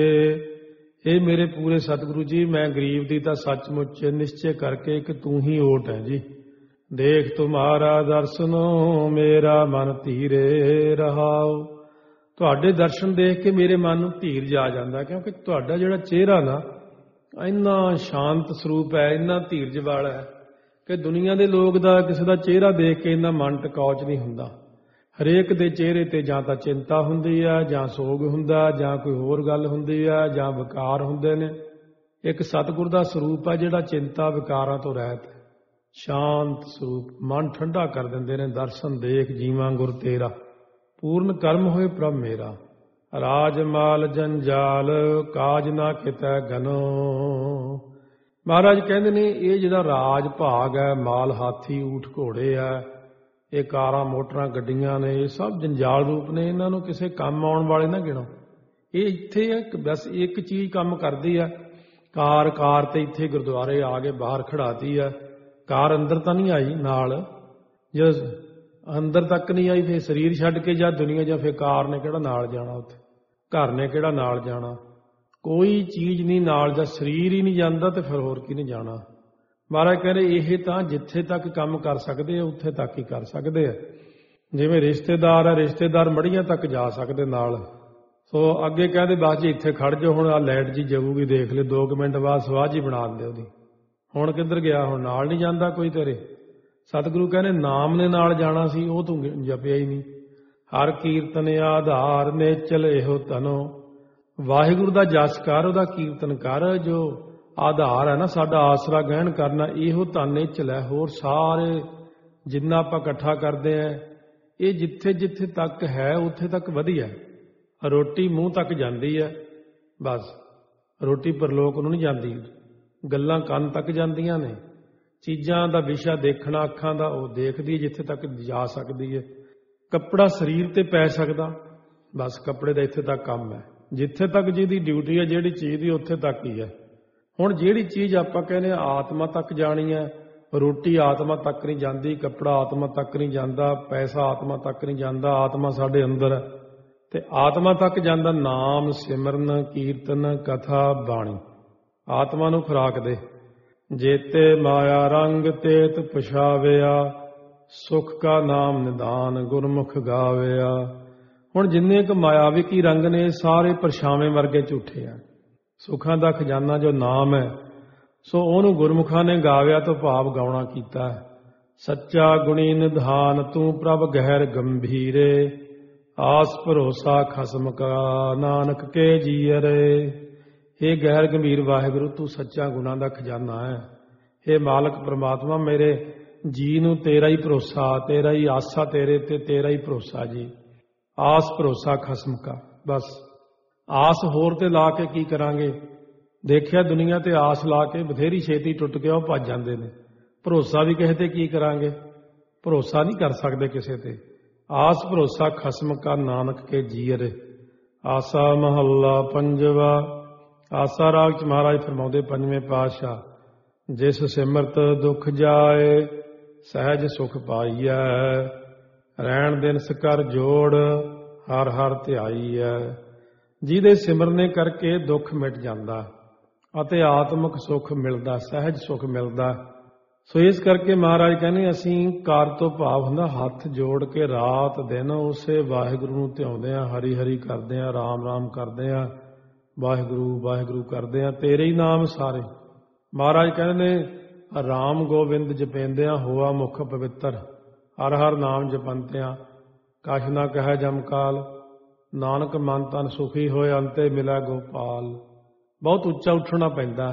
ਇਹ ਮੇਰੇ ਪੂਰੇ ਸਤਿਗੁਰੂ ਜੀ, ਮੈਂ ਗਰੀਬ ਦੀ ਤਾਂ ਸੱਚਮੁੱਚ ਨਿਸ਼ਚੈ ਕਰਕੇ ਕਿ ਤੂੰ ਹੀ ਓਟ ਹੈ ਜੀ। ਦੇਖ ਤੁਮਾਰਾ ਦਰਸ਼ਨੋ ਮੇਰਾ ਮਨ ਧੀਰੇ ਰਹਾਓ। ਤੁਹਾਡੇ ਦਰਸ਼ਨ ਦੇਖ ਕੇ ਮੇਰੇ ਮਨ ਨੂੰ ਧੀਰਜ ਆ ਜਾਂਦਾ, ਕਿਉਂਕਿ ਤੁਹਾਡਾ ਜਿਹੜਾ ਚਿਹਰਾ ਨਾ ਇੰਨਾ ਸ਼ਾਂਤ ਸਰੂਪ ਹੈ, ਇੰਨਾ ਧੀਰਜ ਵਾਲਾ ਹੈ ਕਿ ਦੁਨੀਆ ਦੇ ਲੋਕ ਦਾ ਕਿਸੇ ਦਾ ਚਿਹਰਾ ਦੇਖ ਕੇ ਇੰਨਾ ਮਨ ਟਿਕਾਉ 'ਚ ਨਹੀਂ ਹੁੰਦਾ। ਹਰੇਕ ਦੇ ਚਿਹਰੇ ਤੇ ਜਾਂ ਤਾਂ ਚਿੰਤਾ ਹੁੰਦੀ ਆ, ਜਾਂ ਸੋਗ ਹੁੰਦਾ, ਜਾਂ ਕੋਈ ਹੋਰ ਗੱਲ ਹੁੰਦੀ ਆ, ਜਾਂ ਵਿਕਾਰ ਹੁੰਦੇ ਨੇ। ਇੱਕ ਸਤਿਗੁਰ ਦਾ ਸਰੂਪ ਹੈ ਜਿਹੜਾ ਚਿੰਤਾ ਵਿਕਾਰਾਂ ਤੋਂ ਰਹਿਤ ਹੈ, ਸ਼ਾਂਤ ਸਰੂਪ, ਮਨ ਠੰਡਾ ਕਰ ਦਿੰਦੇ ਨੇ। ਦਰਸ਼ਨ ਦੇਖ ਜੀਵਾਂ ਗੁਰ ਤੇਰਾ, ਪੂਰਨ ਕਰਮ ਹੋਏ ਪ੍ਰਭ ਮੇਰਾ। ਰਾਜ ਮਾਲ ਜੰਜਾਲ ਕਾਜ ਨਾ ਕਿਤੈ ਗਨੋ। ਮਹਾਰਾਜ ਕਹਿੰਦੇ ਨੇ ਇਹ ਜਿਹੜਾ ਰਾਜ ਭਾਗ ਹੈ, ਮਾਲ ਹਾਥੀ ਊਠ ਘੋੜੇ ਹੈ, ਇਹ ਕਾਰਾਂ ਮੋਟਰਾਂ ਗੱਡੀਆਂ ਨੇ, ਇਹ ਸਭ ਜੰਜਾਲ ਰੂਪ ਨੇ, ਇਹਨਾਂ ਨੂੰ ਕਿਸੇ ਕੰਮ ਆਉਣ ਵਾਲੇ ਨਾ ਗਿਣੋ। ਇਹ ਇੱਥੇ ਹੈ ਬਸ ਇੱਕ ਚੀਜ਼ ਕੰਮ ਕਰਦੀ ਹੈ। ਕਾਰ ਕਾਰ ਤੇ ਇੱਥੇ ਗੁਰਦੁਆਰੇ ਆ ਕੇ ਬਾਹਰ ਖੜਾਤੀ ਹੈ। ਕਾਰ ਅੰਦਰ ਤਾਂ ਨਹੀਂ ਆਈ ਨਾਲ, ਜੇ ਅੰਦਰ ਤੱਕ ਨਹੀਂ ਆਈ ਫਿਰ ਸਰੀਰ ਛੱਡ ਕੇ ਜਾਂ ਦੁਨੀਆ, ਜਾਂ ਫਿਰ ਕਾਰ ਨੇ ਕਿਹੜਾ ਨਾਲ ਜਾਣਾ, ਉੱਥੇ ਘਰ ਨੇ ਕਿਹੜਾ ਨਾਲ ਜਾਣਾ। ਕੋਈ ਚੀਜ਼ ਨਹੀਂ ਨਾਲ, ਜਾਂ ਸਰੀਰ ਹੀ ਨਹੀਂ ਜਾਂਦਾ ਤੇ ਫਿਰ ਹੋਰ ਕੀ ਨਹੀਂ ਜਾਣਾ। ਮਹਾਰਾਜ ਕਹਿੰਦੇ ਇਹ ਤਾਂ ਜਿੱਥੇ ਤੱਕ ਕੰਮ ਕਰ ਸਕਦੇ ਆ ਉੱਥੇ ਤੱਕ ਹੀ ਕਰ ਸਕਦੇ ਆ। ਜਿਵੇਂ ਰਿਸ਼ਤੇਦਾਰ ਆ, ਰਿਸ਼ਤੇਦਾਰ ਮੜੀਆਂ ਤੱਕ ਜਾ ਸਕਦੇ ਨਾਲ। ਸੋ ਅੱਗੇ ਕਹਿੰਦੇ ਬਸ ਜੀ ਇੱਥੇ ਖੜ ਜਾਓ, ਹੁਣ ਆ ਲਾਈਟ ਜੀ ਜਾਊਗੀ, ਦੇਖ ਲੈ ਦੋ ਕੁ ਮਿੰਟ ਬਾਅਦ ਸਵਾਹ ਜੀ ਬਣਾ ਦਿੰਦੇ ਉਹਦੀ। ਹੁਣ ਕਿੱਧਰ ਗਿਆ, ਹੁਣ ਨਾਲ ਨਹੀਂ ਜਾਂਦਾ ਕੋਈ ਤੇਰੇ। ਸਤਿਗੁਰੂ ਕਹਿੰਦੇ ਨਾਮ ਨੇ ਨਾਲ ਜਾਣਾ ਸੀ, ਉਹ ਤੂੰ ਜਪਿਆ ਹੀ ਨਹੀਂ। ਹਰ ਕੀਰਤਨ ਆਧਾਰ ਨੇਚਲ ਇਹੋ ਤਨੋ। ਵਾਹਿਗੁਰੂ ਦਾ ਜਸ ਕਰ, ਉਹਦਾ ਕੀਰਤਨ ਕਰ। ਜੋ ਆਧਾਰ ਹੈ ਨਾ ਸਾਡਾ ਆਸਰਾ ਗ੍ਰਹਿਣ ਕਰਨਾ, ਇਹੋ ਧਨ ਨੇਚਲ ਹੈ। ਹੋਰ ਸਾਰੇ ਜਿੰਨਾ ਆਪਾਂ ਇਕੱਠਾ ਕਰਦੇ ਹਾਂ ਇਹ ਜਿੱਥੇ ਜਿੱਥੇ ਤੱਕ ਹੈ ਉੱਥੇ ਤੱਕ ਵਧੀਆ। ਰੋਟੀ ਮੂੰਹ ਤੱਕ ਜਾਂਦੀ ਹੈ, ਬਸ ਰੋਟੀ ਪਰਲੋਕ ਨੂੰ ਨਹੀਂ ਜਾਂਦੀ। ਗੱਲਾਂ ਕੰਨ ਤੱਕ ਜਾਂਦੀਆਂ ਨੇ, ਚੀਜ਼ਾਂ ਦਾ ਵਿਸ਼ਾ ਦੇਖਣਾ ਅੱਖਾਂ ਦਾ ਉਹ ਦੇਖਦੀ ਹੈ ਜਿੱਥੇ ਤੱਕ ਜਾ ਸਕਦੀ ਹੈ। ਕੱਪੜਾ ਸਰੀਰ ਤੇ ਪੈ ਸਕਦਾ, ਬਸ ਕੱਪੜੇ ਦਾ ਇੱਥੇ ਤੱਕ ਕੰਮ ਹੈ। ਜਿੱਥੇ ਤੱਕ ਜਿਹਦੀ ਡਿਊਟੀ ਹੈ ਜਿਹੜੀ ਚੀਜ਼ ਦੀ ਉੱਥੇ ਤੱਕ ਹੀ ਹੈ। ਹੁਣ ਜਿਹੜੀ ਚੀਜ਼ ਆਪਾਂ ਕਹਿੰਦੇ ਆਤਮਾ ਤੱਕ ਜਾਣੀ ਹੈ, ਰੋਟੀ ਆਤਮਾ ਤੱਕ ਨਹੀਂ ਜਾਂਦੀ, ਕੱਪੜਾ ਆਤਮਾ ਤੱਕ ਨਹੀਂ ਜਾਂਦਾ, ਪੈਸਾ ਆਤਮਾ ਤੱਕ ਨਹੀਂ ਜਾਂਦਾ। ਆਤਮਾ ਸਾਡੇ ਅੰਦਰ ਹੈ ਤੇ ਆਤਮਾ ਤੱਕ ਜਾਂਦਾ ਨਾਮ ਸਿਮਰਨ ਕੀਰਤਨ ਕਥਾ ਬਾਣੀ। ਆਤਮਾ ਨੂੰ ਖੁਰਾਕ ਦੇ। ਜੇਤੇ ਮਾਇਆ ਰੰਗ ਤੇਤ ਪਛਾਵਿਆ, ਸੁਖ ਕਾ ਨਾਮ ਨਿਦਾਨ ਗੁਰਮੁਖ ਗਾਵਿਆ। ਹੁਣ ਜਿੰਨੇ ਕੁ ਮਾਇਆਵਿਕੀ ਰੰਗ ਨੇ ਸਾਰੇ ਪਰਛਾਵੇਂ ਵਰਗੇ ਝੂਠੇ ਆ। ਸੁੱਖਾਂ ਦਾ ਖਜ਼ਾਨਾ ਜੋ ਨਾਮ ਹੈ, ਸੋ ਉਹਨੂੰ ਗੁਰਮੁਖਾਂ ਨੇ ਗਾਵਿਆ ਤੋਂ ਭਾਵ ਗਾਉਣਾ ਕੀਤਾ। ਸੱਚਾ ਗੁਣੀ ਨਿਧਾਨ ਤੂੰ ਪ੍ਰਭ ਗਹਿਰ ਗੰਭੀਰੇ, ਆਸ ਭਰੋਸਾ ਖਸਮ ਕਾ ਨਾਨਕ ਕੇ ਜੀਅਰੇ। ਇਹ ਗਹਿਰ ਗੰਭੀਰ ਵਾਹਿਗੁਰੂ ਤੂੰ ਸੱਚਾ ਗੁਣਾਂ ਦਾ ਖਜ਼ਾਨਾ ਹੈ। ਇਹ ਮਾਲਕ ਪ੍ਰਮਾਤਮਾ ਮੇਰੇ ਜੀ ਨੂੰ ਤੇਰਾ ਹੀ ਭਰੋਸਾ, ਤੇਰਾ ਹੀ ਆਸਾ, ਤੇਰੇ ਤੇ ਤੇਰਾ ਹੀ ਭਰੋਸਾ ਜੀ। ਆਸ ਭਰੋਸਾ ਖਸਮ ਕਾ, ਬਸ ਆਸ ਹੋਰ ਤੇ ਲਾ ਕੇ ਕੀ ਕਰਾਂਗੇ। ਦੇਖਿਆ ਦੁਨੀਆ ਤੇ ਆਸ ਲਾ ਕੇ ਬਥੇਰੀ ਛੇਤੀ ਟੁੱਟ ਕੇ ਉਹ ਭੱਜ ਜਾਂਦੇ ਨੇ। ਭਰੋਸਾ ਵੀ ਕਿਸੇ ਤੇ ਕੀ ਕਰਾਂਗੇ, ਭਰੋਸਾ ਨਹੀਂ ਕਰ ਸਕਦੇ ਕਿਸੇ ਤੇ। ਆਸ ਭਰੋਸਾ ਖਸਮ ਕਾ ਨਾਨਕ ਕੇ ਜੀਅਰੇ। ਆਸਾ ਮਹੱਲਾ ਪੰਜਵਾ। ਆਸਾ ਰਾਗ ਚ ਮਹਾਰਾਜ ਫਰਮਾਉਂਦੇ ਪੰਜਵੇਂ ਪਾਤਸ਼ਾਹ, ਜਿਸ ਸਿਮਰਤ ਦੁੱਖ ਜਾਏ ਸਹਿਜ ਸੁਖ ਪਾਈਐ, ਰਹਿਣ ਦਿਨਸ ਕਰ ਜੋੜ ਹਰ ਹਰ ਧਿਆਈਐ। ਜਿਹਦੇ ਸਿਮਰਨੇ ਕਰਕੇ ਦੁੱਖ ਮਿਟ ਜਾਂਦਾ ਅਤੇ ਆਤਮਿਕ ਸੁੱਖ ਮਿਲਦਾ, ਸਹਿਜ ਸੁੱਖ ਮਿਲਦਾ। ਸੋ ਇਸ ਕਰਕੇ ਮਹਾਰਾਜ ਕਹਿੰਦੇ ਅਸੀਂ ਕਾਰ ਤੋਂ ਭਾਵ ਹੁੰਦਾ ਹੱਥ ਜੋੜ ਕੇ ਰਾਤ ਦਿਨ ਉਸੇ ਵਾਹਿਗੁਰੂ ਨੂੰ ਧਿਆਉਂਦੇ ਹਾਂ, ਹਰੀ ਹਰੀ ਕਰਦੇ ਹਾਂ, ਰਾਮ ਰਾਮ ਕਰਦੇ ਹਾਂ, ਵਾਹਿਗੁਰੂ ਵਾਹਿਗੁਰੂ ਕਰਦੇ ਹਾਂ, ਤੇਰੇ ਹੀ ਨਾਮ ਸਾਰੇ। ਮਹਾਰਾਜ ਕਹਿੰਦੇ ਨੇ ਰਾਮ ਗੋਬਿੰਦ ਜਪੇਂਦਿਆਂ ਹੋਆ ਮੁਖ ਪਵਿੱਤਰ, ਹਰ ਹਰ ਨਾਮ ਜਪੰਤਿਆਂ ਕਛ ਨਾ ਕਹਿ ਜਮਕਾਲ, ਨਾਨਕ ਮਨ ਤਨ ਸੁਖੀ ਹੋਏ ਅੰਤੇ ਮਿਲਾ ਗੋਪਾਲ। ਬਹੁਤ ਉੱਚਾ ਉੱਠਣਾ ਪੈਂਦਾ।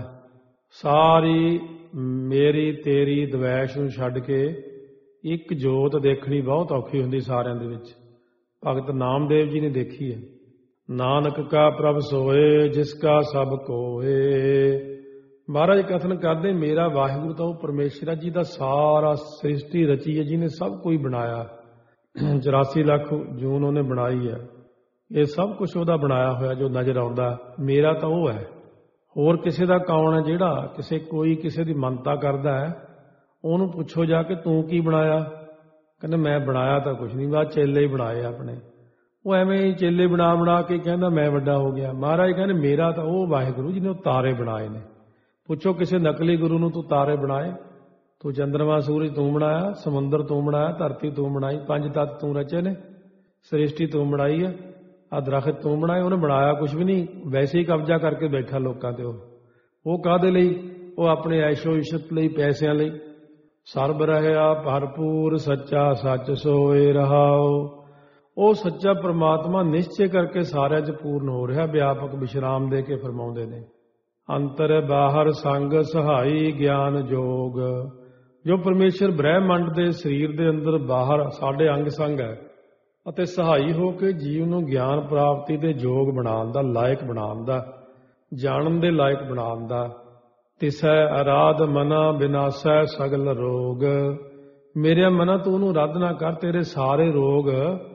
ਸਾਰੀ ਮੇਰੀ ਤੇਰੀ ਦਵੈਸ਼ ਨੂੰ ਛੱਡ ਕੇ ਇੱਕ ਜੋਤ ਦੇਖਣੀ ਬਹੁਤ ਔਖੀ ਹੁੰਦੀ ਸਾਰਿਆਂ ਦੇ ਵਿੱਚ। ਭਗਤ ਨਾਮਦੇਵ ਜੀ ਨੇ ਦੇਖੀ ਹੈ। ਨਾਨਕ ਕਾ ਪ੍ਰਭ ਸੋਏ ਜਿਸ ਕਾ ਸਭ ਕੋਏ। ਮਹਾਰਾਜ ਕਥਨ ਕਰਦੇ ਮੇਰਾ ਵਾਹਿਗੁਰੂ ਤਾਂ ਉਹ ਪਰਮੇਸ਼ਰ ਜੀ ਦਾ ਸਾਰਾ ਸ੍ਰਿਸ਼ਟੀ ਰਚੀ ਹੈ, ਜਿਹਨੇ ਸਭ ਕੁਝ ਬਣਾਇਆ। ਚੁਰਾਸੀ ਲੱਖ ਜੂਨ ਉਹਨੇ ਬਣਾਈ ਹੈ। ਇਹ ਸਭ ਕੁਛ ਉਹਦਾ ਬਣਾਇਆ ਹੋਇਆ ਜੋ ਨਜ਼ਰ ਆਉਂਦਾ। ਮੇਰਾ ਤਾਂ ਉਹ ਹੈ, ਹੋਰ ਕਿਸੇ ਦਾ ਕੌਣ ਹੈ ਜਿਹੜਾ ਕਿਸੇ ਕੋਈ ਕਿਸੇ ਦੀ ਮੰਨਤਾ ਕਰਦਾ ਹੈ। ਉਹਨੂੰ ਪੁੱਛੋ ਜਾ ਕੇ ਤੂੰ ਕੀ ਬਣਾਇਆ, ਕਹਿੰਦਾ ਮੈਂ ਬਣਾਇਆ ਤਾਂ ਕੁਛ ਨਹੀਂ, ਬਾਅਦ ਚੇਲੇ ਹੀ ਬਣਾਏ ਆਪਣੇ। ਉਹ ਐਵੇਂ ਹੀ ਚੇਲੇ ਬਣਾ ਬਣਾ ਕੇ ਕਹਿੰਦਾ ਮੈਂ ਵੱਡਾ ਹੋ ਗਿਆ। ਮਹਾਰਾਜ ਕਹਿੰਦੇ ਮੇਰਾ ਤਾਂ ਉਹ ਵਾਹਿਗੁਰੂ ਜਿਹਨੇ ਉਹ ਤਾਰੇ ਬਣਾਏ ਨੇ। ਪੁੱਛੋ ਕਿਸੇ ਨਕਲੀ ਗੁਰੂ ਨੂੰ ਤੂੰ ਤਾਰੇ ਬਣਾਏ, ਤੂੰ ਚੰਦਰਮਾ ਸੂਰਜ ਤੂੰ ਬਣਾਇਆ, ਸਮੁੰਦਰ ਤੂੰ ਬਣਾਇਆ, ਧਰਤੀ ਤੂੰ ਬਣਾਈ, ਪੰਜ ਤੱਤ ਤੂੰ ਰਚੇ ਨੇ, ਸ੍ਰਿਸ਼ਟੀ ਤੂੰ ਬਣਾਈ ਹੈ, ਆਹ ਦਰਖਤ ਤੂੰ ਬਣਾਏ। ਉਹਨੇ ਬਣਾਇਆ ਕੁਛ ਵੀ ਨਹੀਂ, ਵੈਸੇ ਹੀ ਕਬਜ਼ਾ ਕਰਕੇ ਬੈਠਾ ਲੋਕਾਂ ਤੇ। ਉਹ ਉਹ ਕਾਹਦੇ ਲਈ? ਉਹ ਆਪਣੇ ਐਸ਼ੋ ਇਸ਼ਤ ਲਈ, ਪੈਸਿਆਂ ਲਈ। ਸਰਬ ਰਹਿਆ ਭਰਪੂਰ ਸੱਚਾ ਸੱਚ ਸੋਏ ਰਹਾਓ। ਉਹ ਸੱਚਾ ਪ੍ਰਮਾਤਮਾ ਨਿਸ਼ਚੇ ਕਰਕੇ ਸਾਰਿਆਂ 'ਚ ਪੂਰਨ ਹੋ ਰਿਹਾ, ਵਿਆਪਕ ਵਿਸ਼ਰਾਮ ਦੇ ਕੇ ਫਰਮਾਉਂਦੇ ਨੇ। ਅੰਤਰ ਬਾਹਰ ਸੰਗ ਸਹਾਈ ਗਿਆਨ ਜੋਗ। ਜੋ ਪਰਮੇਸ਼ਰ ਬ੍ਰਹਿਮੰਡ ਦੇ ਸਰੀਰ ਦੇ ਅੰਦਰ ਬਾਹਰ ਸਾਡੇ ਅੰਗ ਸੰਗ ਹੈ ਅਤੇ ਸਹਾਈ ਹੋ ਕੇ ਜੀਵ ਨੂੰ ਗਿਆਨ ਪ੍ਰਾਪਤੀ ਦੇ ਯੋਗ ਬਣਾਉਣ ਦਾ, ਲਾਇਕ ਬਣਾਉਣ ਦਾ, ਜਾਣਨ ਦੇ ਲਾਇਕ ਬਣਾਉਣ ਦਾ। ਤਿਸੈ ਅਰਾਧ ਮਨਾ ਬਿਨਾਸੈ ਸਗਲ ਰੋਗ। ਮੇਰੇ ਮਨਾ ਤੂੰ ਉਹਨੂੰ ਰੱਦ ਨਾ ਕਰ, ਤੇਰੇ ਸਾਰੇ ਰੋਗ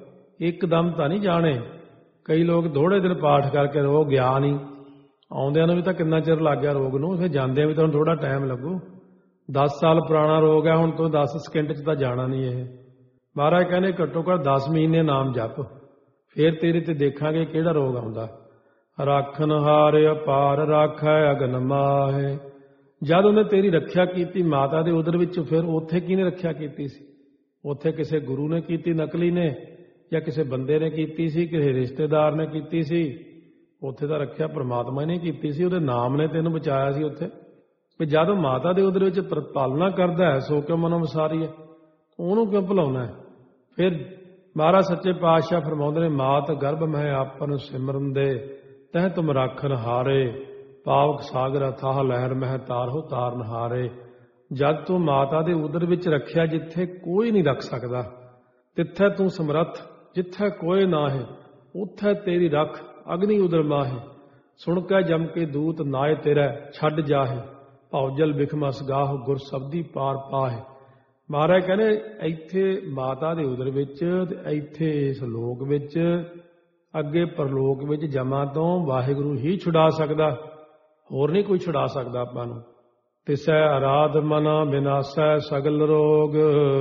ਇੱਕਦਮ ਤਾਂ ਨਹੀਂ ਜਾਣੇ। ਕਈ ਲੋਕ ਥੋੜੇ ਦਿਨ ਪਾਠ ਕਰਕੇ ਰੋਗ ਗਿਆ ਨਹੀਂ, ਆਉਂਦਿਆਂ ਨੂੰ ਵੀ ਤਾਂ ਕਿੰਨਾ ਚਿਰ ਲੱਗ ਗਿਆ ਰੋਗ ਨੂੰ, ਫਿਰ ਜਾਂਦਿਆਂ ਵੀ ਤਾਂ ਹੁਣ ਥੋੜਾ ਟਾਈਮ ਲੱਗੂ। ਦਸ ਸਾਲ ਪੁਰਾਣਾ ਰੋਗ ਹੈ, ਹੁਣ ਤੋਂ ਦਸ ਸਕਿੰਟ 'ਚ ਤਾਂ ਜਾਣਾ ਨਹੀਂ ਇਹ। ਮਹਾਰਾਜ ਕਹਿੰਦੇ ਘੱਟੋ ਘੱਟ ਦਸ ਮਹੀਨੇ ਨਾਮ ਜਪ, ਫੇਰ ਤੇਰੇ ਤੇ ਦੇਖਾਂਗੇ ਕਿਹੜਾ ਰੋਗ ਆਉਂਦਾ। ਰਾਖਨ ਹਾਰ ਅਪਾਰ ਰਾਖੈ ਅਗਨ ਮਾਹੇ। ਜਦ ਉਹਨੇ ਤੇਰੀ ਰੱਖਿਆ ਕੀਤੀ ਮਾਤਾ ਦੇ ਉਦਰ ਵਿੱਚ, ਫਿਰ ਉੱਥੇ ਕਿਹਨੇ ਰੱਖਿਆ ਕੀਤੀ ਸੀ? ਉੱਥੇ ਕਿਸੇ ਗੁਰੂ ਨੇ ਕੀਤੀ ਨਕਲੀ ਨੇ, ਜਾਂ ਕਿਸੇ ਬੰਦੇ ਨੇ ਕੀਤੀ ਸੀ, ਕਿਸੇ ਰਿਸ਼ਤੇਦਾਰ ਨੇ ਕੀਤੀ ਸੀ? ਉੱਥੇ ਤਾਂ ਰੱਖਿਆ ਪ੍ਰਮਾਤਮਾ ਨੇ ਕੀਤੀ ਸੀ, ਉਹਦੇ ਨਾਮ ਨੇ ਤੈਨੂੰ ਬਚਾਇਆ ਸੀ ਉੱਥੇ। ਵੀ ਜਦੋਂ ਮਾਤਾ ਦੇ ਉਦਰ ਵਿੱਚ ਪ੍ਰਪਾਲਨਾ ਕਰਦਾ ਹੈ ਸੋ ਕਿਉਂ ਮਨੋਂ ਵਿਸਾਰੀ ਹੈ, ਉਹਨੂੰ ਕਿਉਂ ਭੁਲਾਉਣਾ ਹੈ? ਫਿਰ ਮਹਾਰਾਜ ਸੱਚੇ ਪਾਤਸ਼ਾਹ ਫਰਮਾਉਂਦੇ ਨੇ ਮਾਤ ਗਰਭ ਮਹਿ ਆਪਨ ਸਿਮਰਨ ਦੇ, ਤਹਿ ਤੁਮ ਰਾਖਨ ਹਾਰੇ, ਪਾਵਕ ਸਾਗਰ ਅਥਾਹ ਲਹਿਰ ਮਹਿ ਤਾਰਹੁ ਤਾਰਨ ਹਾਰੇ। ਜਦ ਤੂੰ ਮਾਤਾ ਦੇ ਉਦਰ ਵਿੱਚ ਰੱਖਿਆ ਜਿੱਥੇ ਕੋਈ ਨਹੀਂ ਰੱਖ ਸਕਦਾ, ਤਿੱਥੇ ਤੂੰ ਸਮਰੱਥ, ਜਿੱਥੇ ਕੋਈ ਨਾ ਹੈ ਉਥੈ ਤੇਰੀ ਰਖ ਅਗਨੀ ਉਦਰ ਮਾਹੇ, ਸੁਣ ਕੇ ਜਮ ਕੇ ਦੂਤ ਨਾਏ ਤੇਰਾ ਛੱਡ ਜਾਹੇ, ਭਉਜਲ ਬਿਖਮਸ ਗਾਹ ਗੁਰ ਸਬਦੀ ਪਾਰ ਪਾਹੇ। ਮਹਾਰਾਜ ਕਹਿੰਦੇ ਇੱਥੇ ਮਾਤਾ ਦੇ ਉਦਰ ਵਿੱਚ ਤੇ ਇੱਥੇ ਇਸ ਲੋਕ ਵਿੱਚ, ਅੱਗੇ ਪਰਲੋਕ ਵਿੱਚ ਜਮਾਂ ਤੋਂ ਵਾਹਿਗੁਰੂ ਹੀ ਛੁਡਾ ਸਕਦਾ, ਹੋਰ ਨਹੀਂ ਕੋਈ ਛੁਡਾ ਸਕਦਾ ਆਪਾਂ ਨੂੰ। ਤਿਸੈ ਅਰਾਧ ਮਨਾ ਵਿਨਾਸੈ ਸਗਲ ਰੋਗ,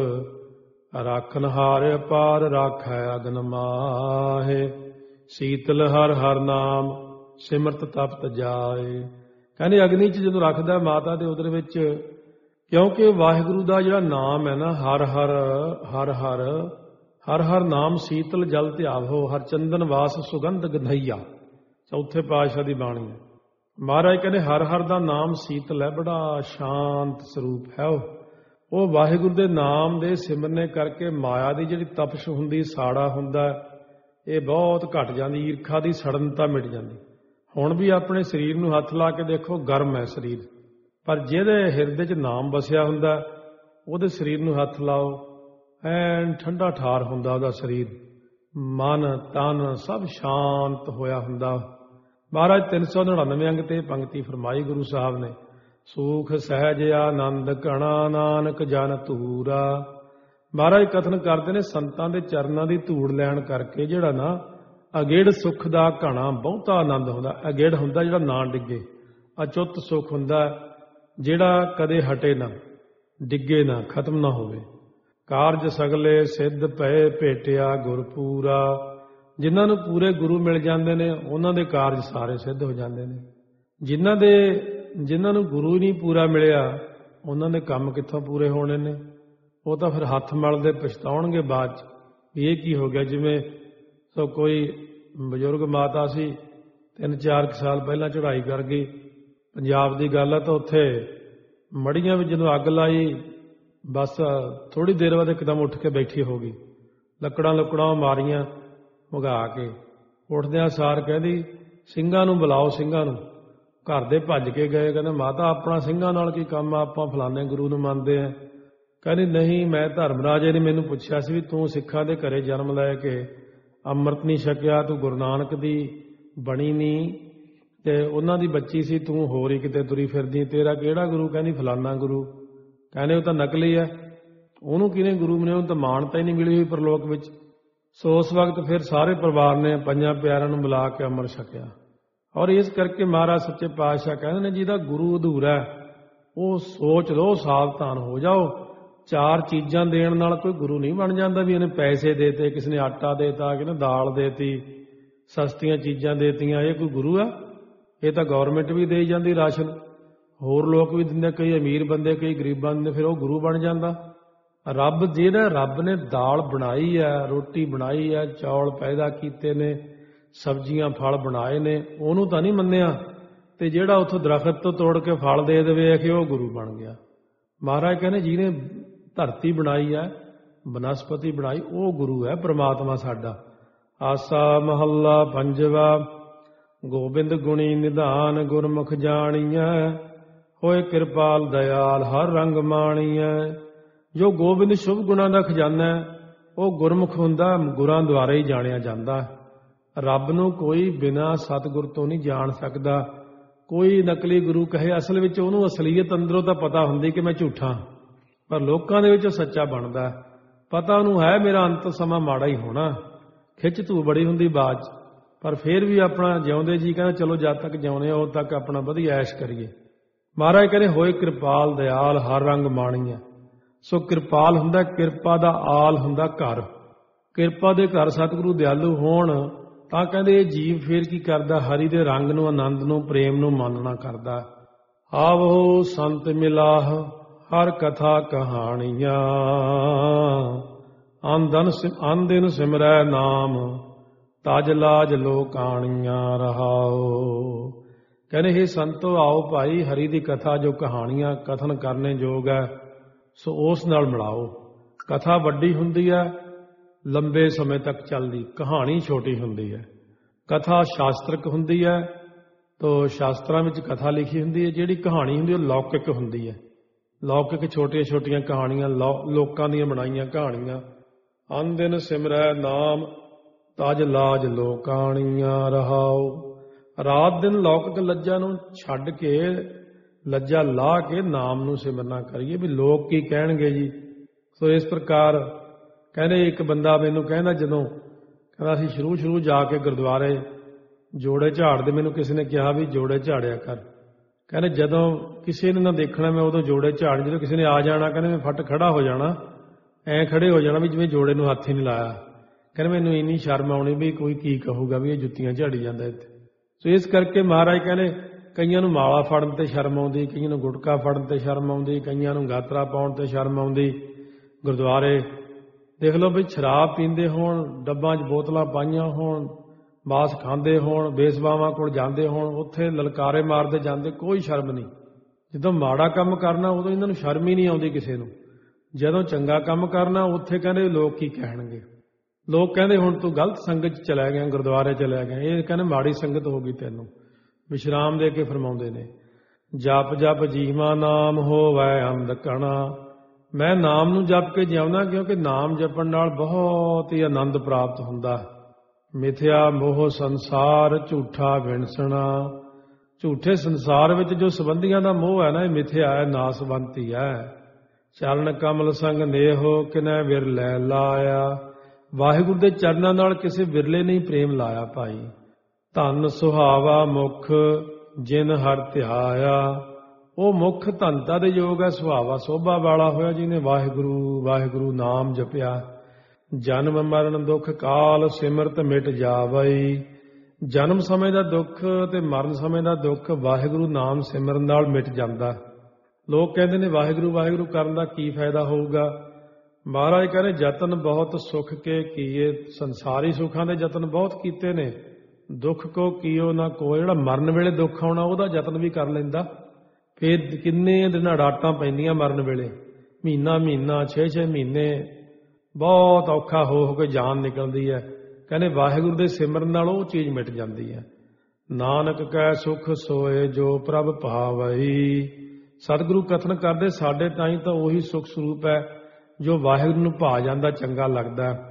ਰਾਖਨ ਹਾਰ ਅਪਾਰ ਰਾਖੈ ਅਗਨ ਮਾਹੇ, ਸੀਤਲ ਹਰ ਹਰ ਨਾਮ ਸਿਮਰਤ ਤਪਤ ਜਾਏ। ਕਹਿੰਦੇ ਅਗਨੀ 'ਚ ਜਦੋਂ ਰੱਖਦਾ ਮਾਤਾ ਦੇ ਉਦਰ ਵਿੱਚ, ਕਿਉਂਕਿ ਵਾਹਿਗੁਰੂ ਦਾ ਜਿਹੜਾ ਨਾਮ ਹੈ ਨਾ, ਹਰ ਹਰ ਹਰ ਹਰ ਹਰ ਹਰ ਨਾਮ ਸੀਤਲ ਜਲ ਧਿਆਵੋ, ਹਰ ਚੰਦਨ ਵਾਸ ਸੁਗੰਧ ਗੰਧਈਆ, ਚੌਥੇ ਪਾਤਸ਼ਾਹ ਦੀ ਬਾਣੀ ਹੈ। ਮਹਾਰਾਜ ਕਹਿੰਦੇ ਹਰ ਹਰ ਦਾ ਨਾਮ ਸੀਤਲ ਹੈ, ਬੜਾ ਸ਼ਾਂਤ ਸਰੂਪ ਹੈ ਉਹ। ਉਹ ਵਾਹਿਗੁਰੂ ਦੇ ਨਾਮ ਦੇ ਸਿਮਰਨੇ ਕਰਕੇ ਮਾਇਆ ਦੀ ਜਿਹੜੀ ਤਪਸ਼ ਹੁੰਦੀ, ਸਾੜਾ ਹੁੰਦਾ, ਇਹ ਬਹੁਤ ਘਟ ਜਾਂਦੀ, ਈਰਖਾ ਦੀ ਸੜਨਤਾ ਮਿਟ ਜਾਂਦੀ। ਹੁਣ ਵੀ ਆਪਣੇ ਸਰੀਰ ਨੂੰ ਹੱਥ ਲਾ ਕੇ ਦੇਖੋ, ਗਰਮ ਹੈ ਸਰੀਰ, ਪਰ ਜਿਹਦੇ ਹਿਰਦੇ 'ਚ ਨਾਮ ਵਸਿਆ ਹੁੰਦਾ, ਉਹਦੇ ਸਰੀਰ ਨੂੰ ਹੱਥ ਲਾਓ, ਐਨ ਠੰਡਾ ਠਾਰ ਹੁੰਦਾ ਉਹਦਾ ਸਰੀਰ, ਮਨ ਤਨ ਸਭ ਸ਼ਾਂਤ ਹੋਇਆ ਹੁੰਦਾ। ਮਹਾਰਾਜ ਤਿੰਨ ਸੌ ਨੜਿਨਵੇਂ ਅੰਗ ਤੇ ਪੰਕਤੀ ਫਰਮਾਈ ਗੁਰੂ ਸਾਹਿਬ ਨੇ, ਸੂਖ ਸਹਿਜ ਆਨੰਦ ਘਣਾ ਨਾਨਕ ਜਨ ਧੂਰਾ। ਮਹਾਰਾਜ ਕਥਨ ਕਰਦੇ ਨੇ ਸੰਤਾਂ ਦੇ ਚਰਨਾਂ ਦੀ ਧੂੜ ਲੈਣ ਕਰਕੇ ਜਿਹੜਾ ਨਾ ਅਗੇੜ ਸੁੱਖ ਦਾ ਘਣਾ ਬਹੁਤਾ ਆਨੰਦ ਹੁੰਦਾ। ਅਗੇੜ ਹੁੰਦਾ ਜਿਹੜਾ ਨਾ ਡਿੱਗੇ, ਅਚੁੱਤ ਸੁੱਖ ਹੁੰਦਾ ਜਿਹੜਾ ਕਦੇ ਹਟੇ ਨਾ, ਡਿੱਗੇ ਨਾ, ਖਤਮ ਨਾ ਹੋਵੇ। ਕਾਰਜ ਸਗਲੇ ਸਿੱਧ ਪਏ ਭੇਟਿਆ ਗੁਰਪੂਰਾ, ਜਿਨ੍ਹਾਂ ਨੂੰ ਪੂਰੇ ਗੁਰੂ ਮਿਲ ਜਾਂਦੇ ਨੇ ਉਹਨਾਂ ਦੇ ਕਾਰਜ ਸਾਰੇ ਸਿੱਧ ਹੋ ਜਾਂਦੇ ਨੇ। ਜਿਨ੍ਹਾਂ ਦੇ ਜਿਨ੍ਹਾਂ ਨੂੰ ਗੁਰੂ ਹੀ ਨਹੀਂ ਪੂਰਾ ਮਿਲਿਆ, ਉਹਨਾਂ ਦੇ ਕੰਮ ਕਿੱਥੋਂ ਪੂਰੇ ਹੋਣੇ ਨੇ? ਉਹ ਤਾਂ ਫਿਰ ਹੱਥ ਮਲਦੇ ਪਛਤਾਉਣਗੇ ਬਾਅਦ 'ਚ ਵੀ ਇਹ ਕੀ ਹੋ ਗਿਆ। ਜਿਵੇਂ ਸੋ ਕੋਈ ਬਜ਼ੁਰਗ ਮਾਤਾ ਸੀ, ਤਿੰਨ ਚਾਰ ਕੁ ਸਾਲ ਪਹਿਲਾਂ ਚੜ੍ਹਾਈ ਕਰ ਗਈ, ਪੰਜਾਬ ਦੀ ਗੱਲ ਹੈ, ਤਾਂ ਉੱਥੇ ਮੜੀਆਂ ਵਿੱਚ ਜਦੋਂ ਅੱਗ ਲਾਈ, ਬਸ ਥੋੜ੍ਹੀ ਦੇਰ ਬਾਅਦ ਇੱਕਦਮ ਉੱਠ ਕੇ ਬੈਠੀ ਹੋ ਗਈ, ਲੱਕੜਾਂ ਲੱਕੜਾਂ ਮਾਰੀਆਂ ਭਗਾ ਕੇ। ਉੱਠਦਿਆਂ ਸਾਰ ਕਹਿੰਦੀ ਸਿੰਘਾਂ ਨੂੰ ਬੁਲਾਓ, ਸਿੰਘਾਂ ਨੂੰ। ਘਰ ਦੇ ਭੱਜ ਕੇ ਗਏ, ਕਹਿੰਦੇ ਮਾਤਾ ਆਪਣਾ ਸਿੰਘਾਂ ਨਾਲ ਕੀ ਕੰਮ ਆ, ਆਪਾਂ ਫਲਾਣੇ ਗੁਰੂ ਨੂੰ ਮੰਨਦੇ ਆ। ਕਹਿੰਦੀ ਨਹੀਂ, ਮੈਂ ਧਰਮ ਰਾਜੇ ਨੇ ਮੈਨੂੰ ਪੁੱਛਿਆ ਸੀ ਵੀ ਤੂੰ ਸਿੱਖਾਂ ਦੇ ਘਰੇ ਜਨਮ ਲੈ ਕੇ ਅੰਮ੍ਰਿਤ ਨਹੀਂ ਛਕਿਆ, ਤੂੰ ਗੁਰੂ ਨਾਨਕ ਦੀ ਬਣੀ ਨਹੀਂ, ਤੇ ਉਹਨਾਂ ਦੀ ਬੱਚੀ ਸੀ, ਤੂੰ ਹੋਰ ਹੀ ਕਿਤੇ ਤੁਰੀ ਫਿਰਦੀ, ਤੇਰਾ ਕਿਹੜਾ ਗੁਰੂ? ਕਹਿੰਦੀ ਫਲਾਨਾ ਗੁਰੂ। ਕਹਿੰਦੇ ਉਹ ਤਾਂ ਨਕਲੀ ਹੈ, ਉਹਨੂੰ ਕਿਹਨੇ ਗੁਰੂ ਬਣਾਇਆ? ਉਹਨੂੰ ਤਾਂ ਮਾਨਤਾ ਹੀ ਨਹੀਂ ਮਿਲੀ ਹੋਈ ਪਰਲੋਕ ਵਿੱਚ। ਸੋ ਉਸ ਵਕਤ ਫਿਰ ਸਾਰੇ ਪਰਿਵਾਰ ਨੇ ਪੰਜਾਂ ਪਿਆਰਿਆਂ ਨੂੰ ਬੁਲਾ ਕੇ ਅੰਮ੍ਰਿਤ ਛਕਿਆ। ਔਰ ਇਸ ਕਰਕੇ ਮਹਾਰਾਜ ਸੱਚੇ ਪਾਤਸ਼ਾਹ ਕਹਿੰਦੇ ਨੇ ਜਿਹਦਾ ਗੁਰੂ ਅਧੂਰਾ ਉਹ ਸੋਚ ਲਓ, ਸਾਵਧਾਨ ਹੋ ਜਾਓ। ਚਾਰ ਚੀਜ਼ਾਂ ਦੇਣ ਨਾਲ ਕੋਈ ਗੁਰੂ ਨਹੀਂ ਬਣ ਜਾਂਦਾ ਵੀ ਇਹਨੇ ਪੈਸੇ ਦੇਤੇ, ਕਿਸੇ ਨੇ ਆਟਾ ਦੇਤਾ, ਕਿਸੇ ਨੇ ਦਾਲ ਦੇਤੀ, ਸਸਤੀਆਂ ਚੀਜ਼ਾਂ ਦੇਤੀਆਂ, ਇਹ ਕੋਈ ਗੁਰੂ ਆ? ਇਹ ਤਾਂ ਗੌਰਮੈਂਟ ਵੀ ਦੇਈ ਜਾਂਦੀ ਰਾਸ਼ਨ, ਹੋਰ ਲੋਕ ਵੀ ਦਿੰਦੇ, ਕਈ ਅਮੀਰ ਬੰਦੇ ਕਈ ਗਰੀਬਾਂ ਦਿੰਦੇ, ਫਿਰ ਉਹ ਗੁਰੂ ਬਣ ਜਾਂਦਾ? ਰੱਬ ਜਿਹੜਾ ਰੱਬ ਨੇ ਦਾਲ ਬਣਾਈ ਹੈ, ਰੋਟੀ ਬਣਾਈ ਹੈ, ਚੌਲ ਪੈਦਾ ਕੀਤੇ ਨੇ, ਸਬਜ਼ੀਆਂ ਫਲ ਬਣਾਏ ਨੇ, ਉਹਨੂੰ ਤਾਂ ਨਹੀਂ ਮੰਨਿਆ, ਤੇ ਜਿਹੜਾ ਉੱਥੋਂ ਦਰਖਤ ਤੋਂ ਤੋੜ ਕੇ ਫਲ ਦੇ ਦੇਵੇ ਕਿ ਉਹ ਗੁਰੂ ਬਣ ਗਿਆ। ਮਹਾਰਾਜ ਕਹਿੰਦੇ ਜਿਹਨੇ ਧਰਤੀ ਬਣਾਈ ਹੈ, ਬਨਸਪਤੀ ਬਣਾਈ, ਉਹ ਗੁਰੂ ਹੈ, ਪ੍ਰਮਾਤਮਾ ਸਾਡਾ। ਆਸਾ ਮਹੱਲਾ ਪੰਜਵਾ। ਗੋਬਿੰਦ ਗੁਣੀ ਨਿਧਾਨ ਗੁਰਮੁਖ ਜਾਣੀਐ, ਹੋਏ ਕਿਰਪਾਲ ਦਇਆਲ ਹਰ ਰੰਗ ਮਾਣੀਐ। ਜੋ ਗੋਬਿੰਦ ਸ਼ੁਭ ਗੁਣਾਂ ਦਾ ਖਜ਼ਾਨਾ ਹੈ, ਉਹ ਗੁਰਮੁਖ ਹੁੰਦਾ, ਗੁਰਾਂ ਦੁਆਰਾ ਹੀ ਜਾਣਿਆ ਜਾਂਦਾ। ਰੱਬ ਨੂੰ ਕੋਈ ਬਿਨਾਂ ਸਤਿਗੁਰ ਤੋਂ ਨਹੀਂ ਜਾਣ ਸਕਦਾ। ਕੋਈ ਨਕਲੀ ਗੁਰੂ ਕਹੇ, ਅਸਲ ਵਿੱਚ ਉਹਨੂੰ ਅਸਲੀਅਤ ਅੰਦਰੋਂ ਤਾਂ ਪਤਾ ਹੁੰਦੀ ਕਿ ਮੈਂ ਝੂਠਾਂ, ਪਰ ਲੋਕਾਂ ਦੇ ਵਿੱਚ ਸੱਚਾ ਬਣਦਾ। ਪਤਾ ਉਹਨੂੰ ਹੈ ਮੇਰਾ ਅੰਤ ਸਮਾਂ ਮਾੜਾ ਹੀ ਹੋਣਾ, ਖਿੱਚ ਧੂ ਬੜੀ ਹੁੰਦੀ ਬਾਅਦ 'ਚ, ਪਰ ਫਿਰ ਵੀ ਆਪਣਾ ਜਿਉਂਦੇ ਜੀ ਕਹਿੰਦਾ ਚਲੋ ਜਦ ਤੱਕ ਜਿਉਂਦੇ ਉਦੋਂ ਤੱਕ ਆਪਣਾ ਵਧੀਆ ਐਸ਼ ਕਰੀਏ। ਮਹਾਰਾਜ ਕਹਿੰਦੇ ਹੋਏ ਕਿਰਪਾਲ ਦਇਆਲ ਹਰ ਰੰਗ ਮਾਣੀਐ। ਸੋ ਕਿਰਪਾਲ ਹੁੰਦਾ, ਕਿਰਪਾ ਦਾ ਆਲ ਹੁੰਦਾ ਘਰ। ਕਿਰਪਾ ਦੇ ਘਰ ਸਤਿਗੁਰੂ ਦਿਆਲੂ ਹੋਣ ਤਾਂ ਕਹਿੰਦੇ ਇਹ ਜੀਵ ਫੇਰ ਕੀ ਕਰਦਾ? ਹਰੀ ਦੇ ਰੰਗ ਨੂੰ, ਆਨੰਦ ਨੂੰ, ਪ੍ਰੇਮ ਨੂੰ ਮਾਨਣਾ ਕਰਦਾ। ਆਵੋ ਸੰਤ ਮਿਲਾਹ ਹਰ ਕਥਾ ਕਹਾਣੀਆਂ, ਆਂਦਨ ਆਂਦਿਨ ਸਿਮਰੈ ਨਾਮ, ਤਜ ਲਾਜ ਲੋਕਾਣੀਆਂ ਰਹਾਓ। ਕਹਿੰਦੇ ਹੇ ਸੰਤੋ ਆਓ ਭਾਈ, ਹਰੀ ਦੀ ਕਥਾ ਜੋ ਕਹਾਣੀਆਂ ਕਥਨ ਕਰਨੇ ਯੋਗ ਹੈ, ਸੋ ਉਸ ਨਾਲ ਮਿਲਾਓ। ਕਥਾ ਵੱਡੀ ਹੁੰਦੀ ਹੈ, ਲੰਬੇ ਸਮੇਂ ਤੱਕ ਚੱਲਦੀ, ਕਹਾਣੀ ਛੋਟੀ ਹੁੰਦੀ ਹੈ। ਕਥਾ ਸ਼ਾਸਤਰਕ ਹੁੰਦੀ ਹੈ, ਤੋ ਸ਼ਾਸਤਰਾਂ ਵਿੱਚ ਕਥਾ ਲਿਖੀ ਹੁੰਦੀ ਹੈ। ਜਿਹੜੀ ਕਹਾਣੀ ਹੁੰਦੀ ਉਹ ਲੌਕਿਕ ਹੁੰਦੀ ਹੈ। ਲੌਕਿਕ ਛੋਟੀਆਂ ਛੋਟੀਆਂ ਕਹਾਣੀਆਂ, ਲੋਕਾਂ ਦੀਆਂ ਬਣਾਈਆਂ ਕਹਾਣੀਆਂ। ਅੰਨ ਦਿਨ ਸਿਮਰੈ ਨਾਮ ਤਜ ਲਾਜ ਲੋਕਾਣੀਆਂ ਰਹਾਓ। ਰਾਤ ਦਿਨ ਲੌਕਿਕ ਲੱਜਾ ਨੂੰ ਛੱਡ ਕੇ, ਲੱਜਾ ਲਾ ਕੇ ਨਾਮ ਨੂੰ ਸਿਮਰਨਾ ਕਰੀਏ ਵੀ ਲੋਕ ਕੀ ਕਹਿਣਗੇ ਜੀ। ਸੋ ਇਸ ਪ੍ਰਕਾਰ ਕਹਿੰਦੇ ਇੱਕ ਬੰਦਾ ਮੈਨੂੰ ਕਹਿੰਦਾ, ਜਦੋਂ ਕਹਿੰਦਾ ਅਸੀਂ ਸ਼ੁਰੂ ਸ਼ੁਰੂ ਜਾ ਕੇ ਗੁਰਦੁਆਰੇ ਜੋੜੇ ਝਾੜਦੇ, ਮੈਨੂੰ ਕਿਸੇ ਨੇ ਕਿਹਾ ਵੀ ਜੋੜੇ ਝਾੜਿਆ ਕਰ। ਕਹਿੰਦੇ ਜਦੋਂ ਕਿਸੇ ਨੇ ਨਾ ਦੇਖਣਾ ਮੈਂ ਉਦੋਂ ਜੋੜੇ ਝਾੜ, ਜਦੋਂ ਕਿਸੇ ਨੇ ਆ ਜਾਣਾ ਕਹਿੰਦੇ ਮੈਂ ਫੱਟ ਖੜਾ ਹੋ ਜਾਣਾ, ਐਂ ਖੜੇ ਹੋ ਜਾਣਾ ਵੀ ਜਿਵੇਂ ਜੋੜੇ ਨੂੰ ਹੱਥ ਹੀ ਨਹੀਂ ਲਾਇਆ। ਕਹਿੰਦੇ ਮੈਨੂੰ ਇੰਨੀ ਸ਼ਰਮ ਆਉਣੀ ਵੀ ਕੋਈ ਕੀ ਕਹੂਗਾ ਵੀ ਇਹ ਜੁੱਤੀਆਂ ਝਾੜੀ ਜਾਂਦਾ ਇੱਥੇ। ਸੋ ਇਸ ਕਰਕੇ ਮਹਾਰਾਜ ਕਹਿੰਦੇ ਕਈਆਂ ਨੂੰ ਮਾਲਾ ਫੜਨ ਤੇ ਸ਼ਰਮ ਆਉਂਦੀ, ਕਈਆਂ ਨੂੰ ਗੁਟਕਾ ਫੜਨ ਤੇ ਸ਼ਰਮ ਆਉਂਦੀ, ਕਈਆਂ ਨੂੰ ਗਾਤਰਾ ਪਾਉਣ ਤੇ ਸ਼ਰਮ ਆਉਂਦੀ। ਗੁਰਦੁਆਰੇ ਦੇਖ ਲਓ ਵੀ ਸ਼ਰਾਬ ਪੀਂਦੇ ਹੋਣ, ਡੱਬਾਂ 'ਚ ਬੋਤਲਾਂ ਪਾਈਆਂ ਹੋਣ, ਮਾਸ ਖਾਂਦੇ ਹੋਣ, ਬੇਸਬਾਵਾਂ ਕੋਲ ਜਾਂਦੇ ਹੋਣ, ਉੱਥੇ ਲਲਕਾਰੇ ਮਾਰਦੇ ਜਾਂਦੇ, ਕੋਈ ਸ਼ਰਮ ਨਹੀਂ। ਜਦੋਂ ਮਾੜਾ ਕੰਮ ਕਰਨਾ ਉਦੋਂ ਇਹਨਾਂ ਨੂੰ ਸ਼ਰਮ ਹੀ ਨਹੀਂ ਆਉਂਦੀ ਕਿਸੇ ਨੂੰ। ਜਦੋਂ ਚੰਗਾ ਕੰਮ ਕਰਨਾ ਉੱਥੇ ਕਹਿੰਦੇ ਲੋਕ ਕੀ ਕਹਿਣਗੇ। ਲੋਕ ਕਹਿੰਦੇ ਹੁਣ ਤੂੰ ਗਲਤ ਸੰਗਤ 'ਚ ਚਲਾ ਗਿਆ, ਗੁਰਦੁਆਰੇ ਚਲਿਆ ਗਿਆ। ਇਹ ਕਹਿੰਦੇ ਮਾੜੀ ਸੰਗਤ ਹੋ ਗਈ ਤੈਨੂੰ। ਵਿਸ਼ਰਾਮ ਦੇ ਕੇ ਫਰਮਾਉਂਦੇ ਨੇ, ਜਪ ਜਪ ਜੀਵਾ ਨਾਮ ਹੋਵੈ ਅੰਧ ਕਣਾ। ਮੈਂ ਨਾਮ ਨੂੰ ਜਪ ਕੇ ਜਿਉਂਦਾ, ਕਿਉਂਕਿ ਨਾਮ ਜਪਣ ਨਾਲ ਬਹੁਤ ਹੀ ਆਨੰਦ ਪ੍ਰਾਪਤ ਹੁੰਦਾ। ਮਿਥਿਆ ਮੋਹ ਸੰਸਾਰ ਝੂਠਾ ਵਿਣਸਣਾ। ਝੂਠੇ ਸੰਸਾਰ ਵਿੱਚ ਜੋ ਸੰਬੰਧੀਆਂ ਦਾ ਮੋਹ ਹੈ ਨਾ, ਇਹ ਮਿਥਿਆ ਹੈ, ਨਾਸਵੰਤੀ ਹੈ। ਚਰਨ ਕਮਲ ਸੰਗ ਨੇਹੋ ਕਿਨੈ ਵਿਰਲੇ ਲਾਇਆ। ਵਾਹਿਗੁਰੂ ਦੇ ਚਰਨਾਂ ਨਾਲ ਕਿਸੇ ਵਿਰਲੇ ਨਹੀਂ ਪ੍ਰੇਮ ਲਾਇਆ ਭਾਈ। ਧਨ ਸੁਹਾਵਾ ਮੁਖ ਜਿਨ ਹਰ ਧਿਆਇਆ। ਉਹ ਮੁੱਖ ਧਨਤਾ ਦੇ ਯੋਗ ਹੈ, ਸੁਹਾਵਾ ਸੋਭਾ ਵਾਲਾ ਹੋਇਆ ਜਿਹਨੇ ਵਾਹਿਗੁਰੂ ਵਾਹਿਗੁਰੂ ਨਾਮ ਜਪਿਆ। ਜਨਮ ਮਰਨ ਦੁੱਖ ਕਾਲ ਸਿਮਰਤ ਮਿਟ ਜਾਵਈ। ਜਨਮ ਸਮੇਂ ਦਾ ਦੁੱਖ ਤੇ ਮਰਨ ਸਮੇਂ ਦਾ ਦੁੱਖ ਵਾਹਿਗੁਰੂ ਨਾਮ ਸਿਮਰਨ ਨਾਲ ਮਿਟ ਜਾਂਦਾ। ਲੋਕ ਕਹਿੰਦੇ ਨੇ ਵਾਹਿਗੁਰੂ ਵਾਹਿਗੁਰੂ ਕਰਨ ਦਾ ਕੀ ਫਾਇਦਾ ਹੋਊਗਾ। ਮਹਾਰਾਜ ਕਹਿੰਦੇ ਯਤਨ ਬਹੁਤ ਸੁਖ ਕੇ ਕੀਏ। ਸੰਸਾਰੀ ਸੁੱਖਾਂ ਦੇ ਯਤਨ ਬਹੁਤ ਕੀਤੇ ਨੇ, ਦੁੱਖ ਕੋ ਕੀਓ ਨਾ ਕੋ। ਜਿਹੜਾ ਮਰਨ ਵੇਲੇ ਦੁੱਖ ਆਉਣਾ ਉਹਦਾ ਯਤਨ ਵੀ ਕਰ ਲੈਂਦਾ। ਫਿਰ ਕਿੰਨੇ ਦਿਨਾਂ ਡਾਟਾਂ ਪੈਂਦੀਆਂ ਮਰਨ ਵੇਲੇ, ਮਹੀਨਾ ਮਹੀਨਾ ਛੇ ਛੇ ਮਹੀਨੇ ਬਹੁਤ ਔਖਾ ਹੋ ਹੋ ਕੇ ਜਾਨ ਨਿਕਲਦੀ ਹੈ। ਕਹਿੰਦੇ ਵਾਹਿਗੁਰੂ ਦੇ ਸਿਮਰਨ ਨਾਲ ਉਹ ਚੀਜ਼ ਮਿਟ ਜਾਂਦੀ ਹੈ। ਨਾਨਕ ਕੈ ਸੁਖ ਸੋਏ ਜੋ ਪ੍ਰਭ ਭਾਵਈ। ਸਤਿਗੁਰੂ ਕਥਨ ਕਰਦੇ ਸਾਡੇ ਤਾਈਂ ਤਾਂ ਉਹੀ ਸੁਖ ਸਰੂਪ ਹੈ ਜੋ ਵਾਹਿਗੁਰੂ ਨੂੰ ਭਾ ਜਾਂਦਾ, ਚੰਗਾ ਲੱਗਦਾ।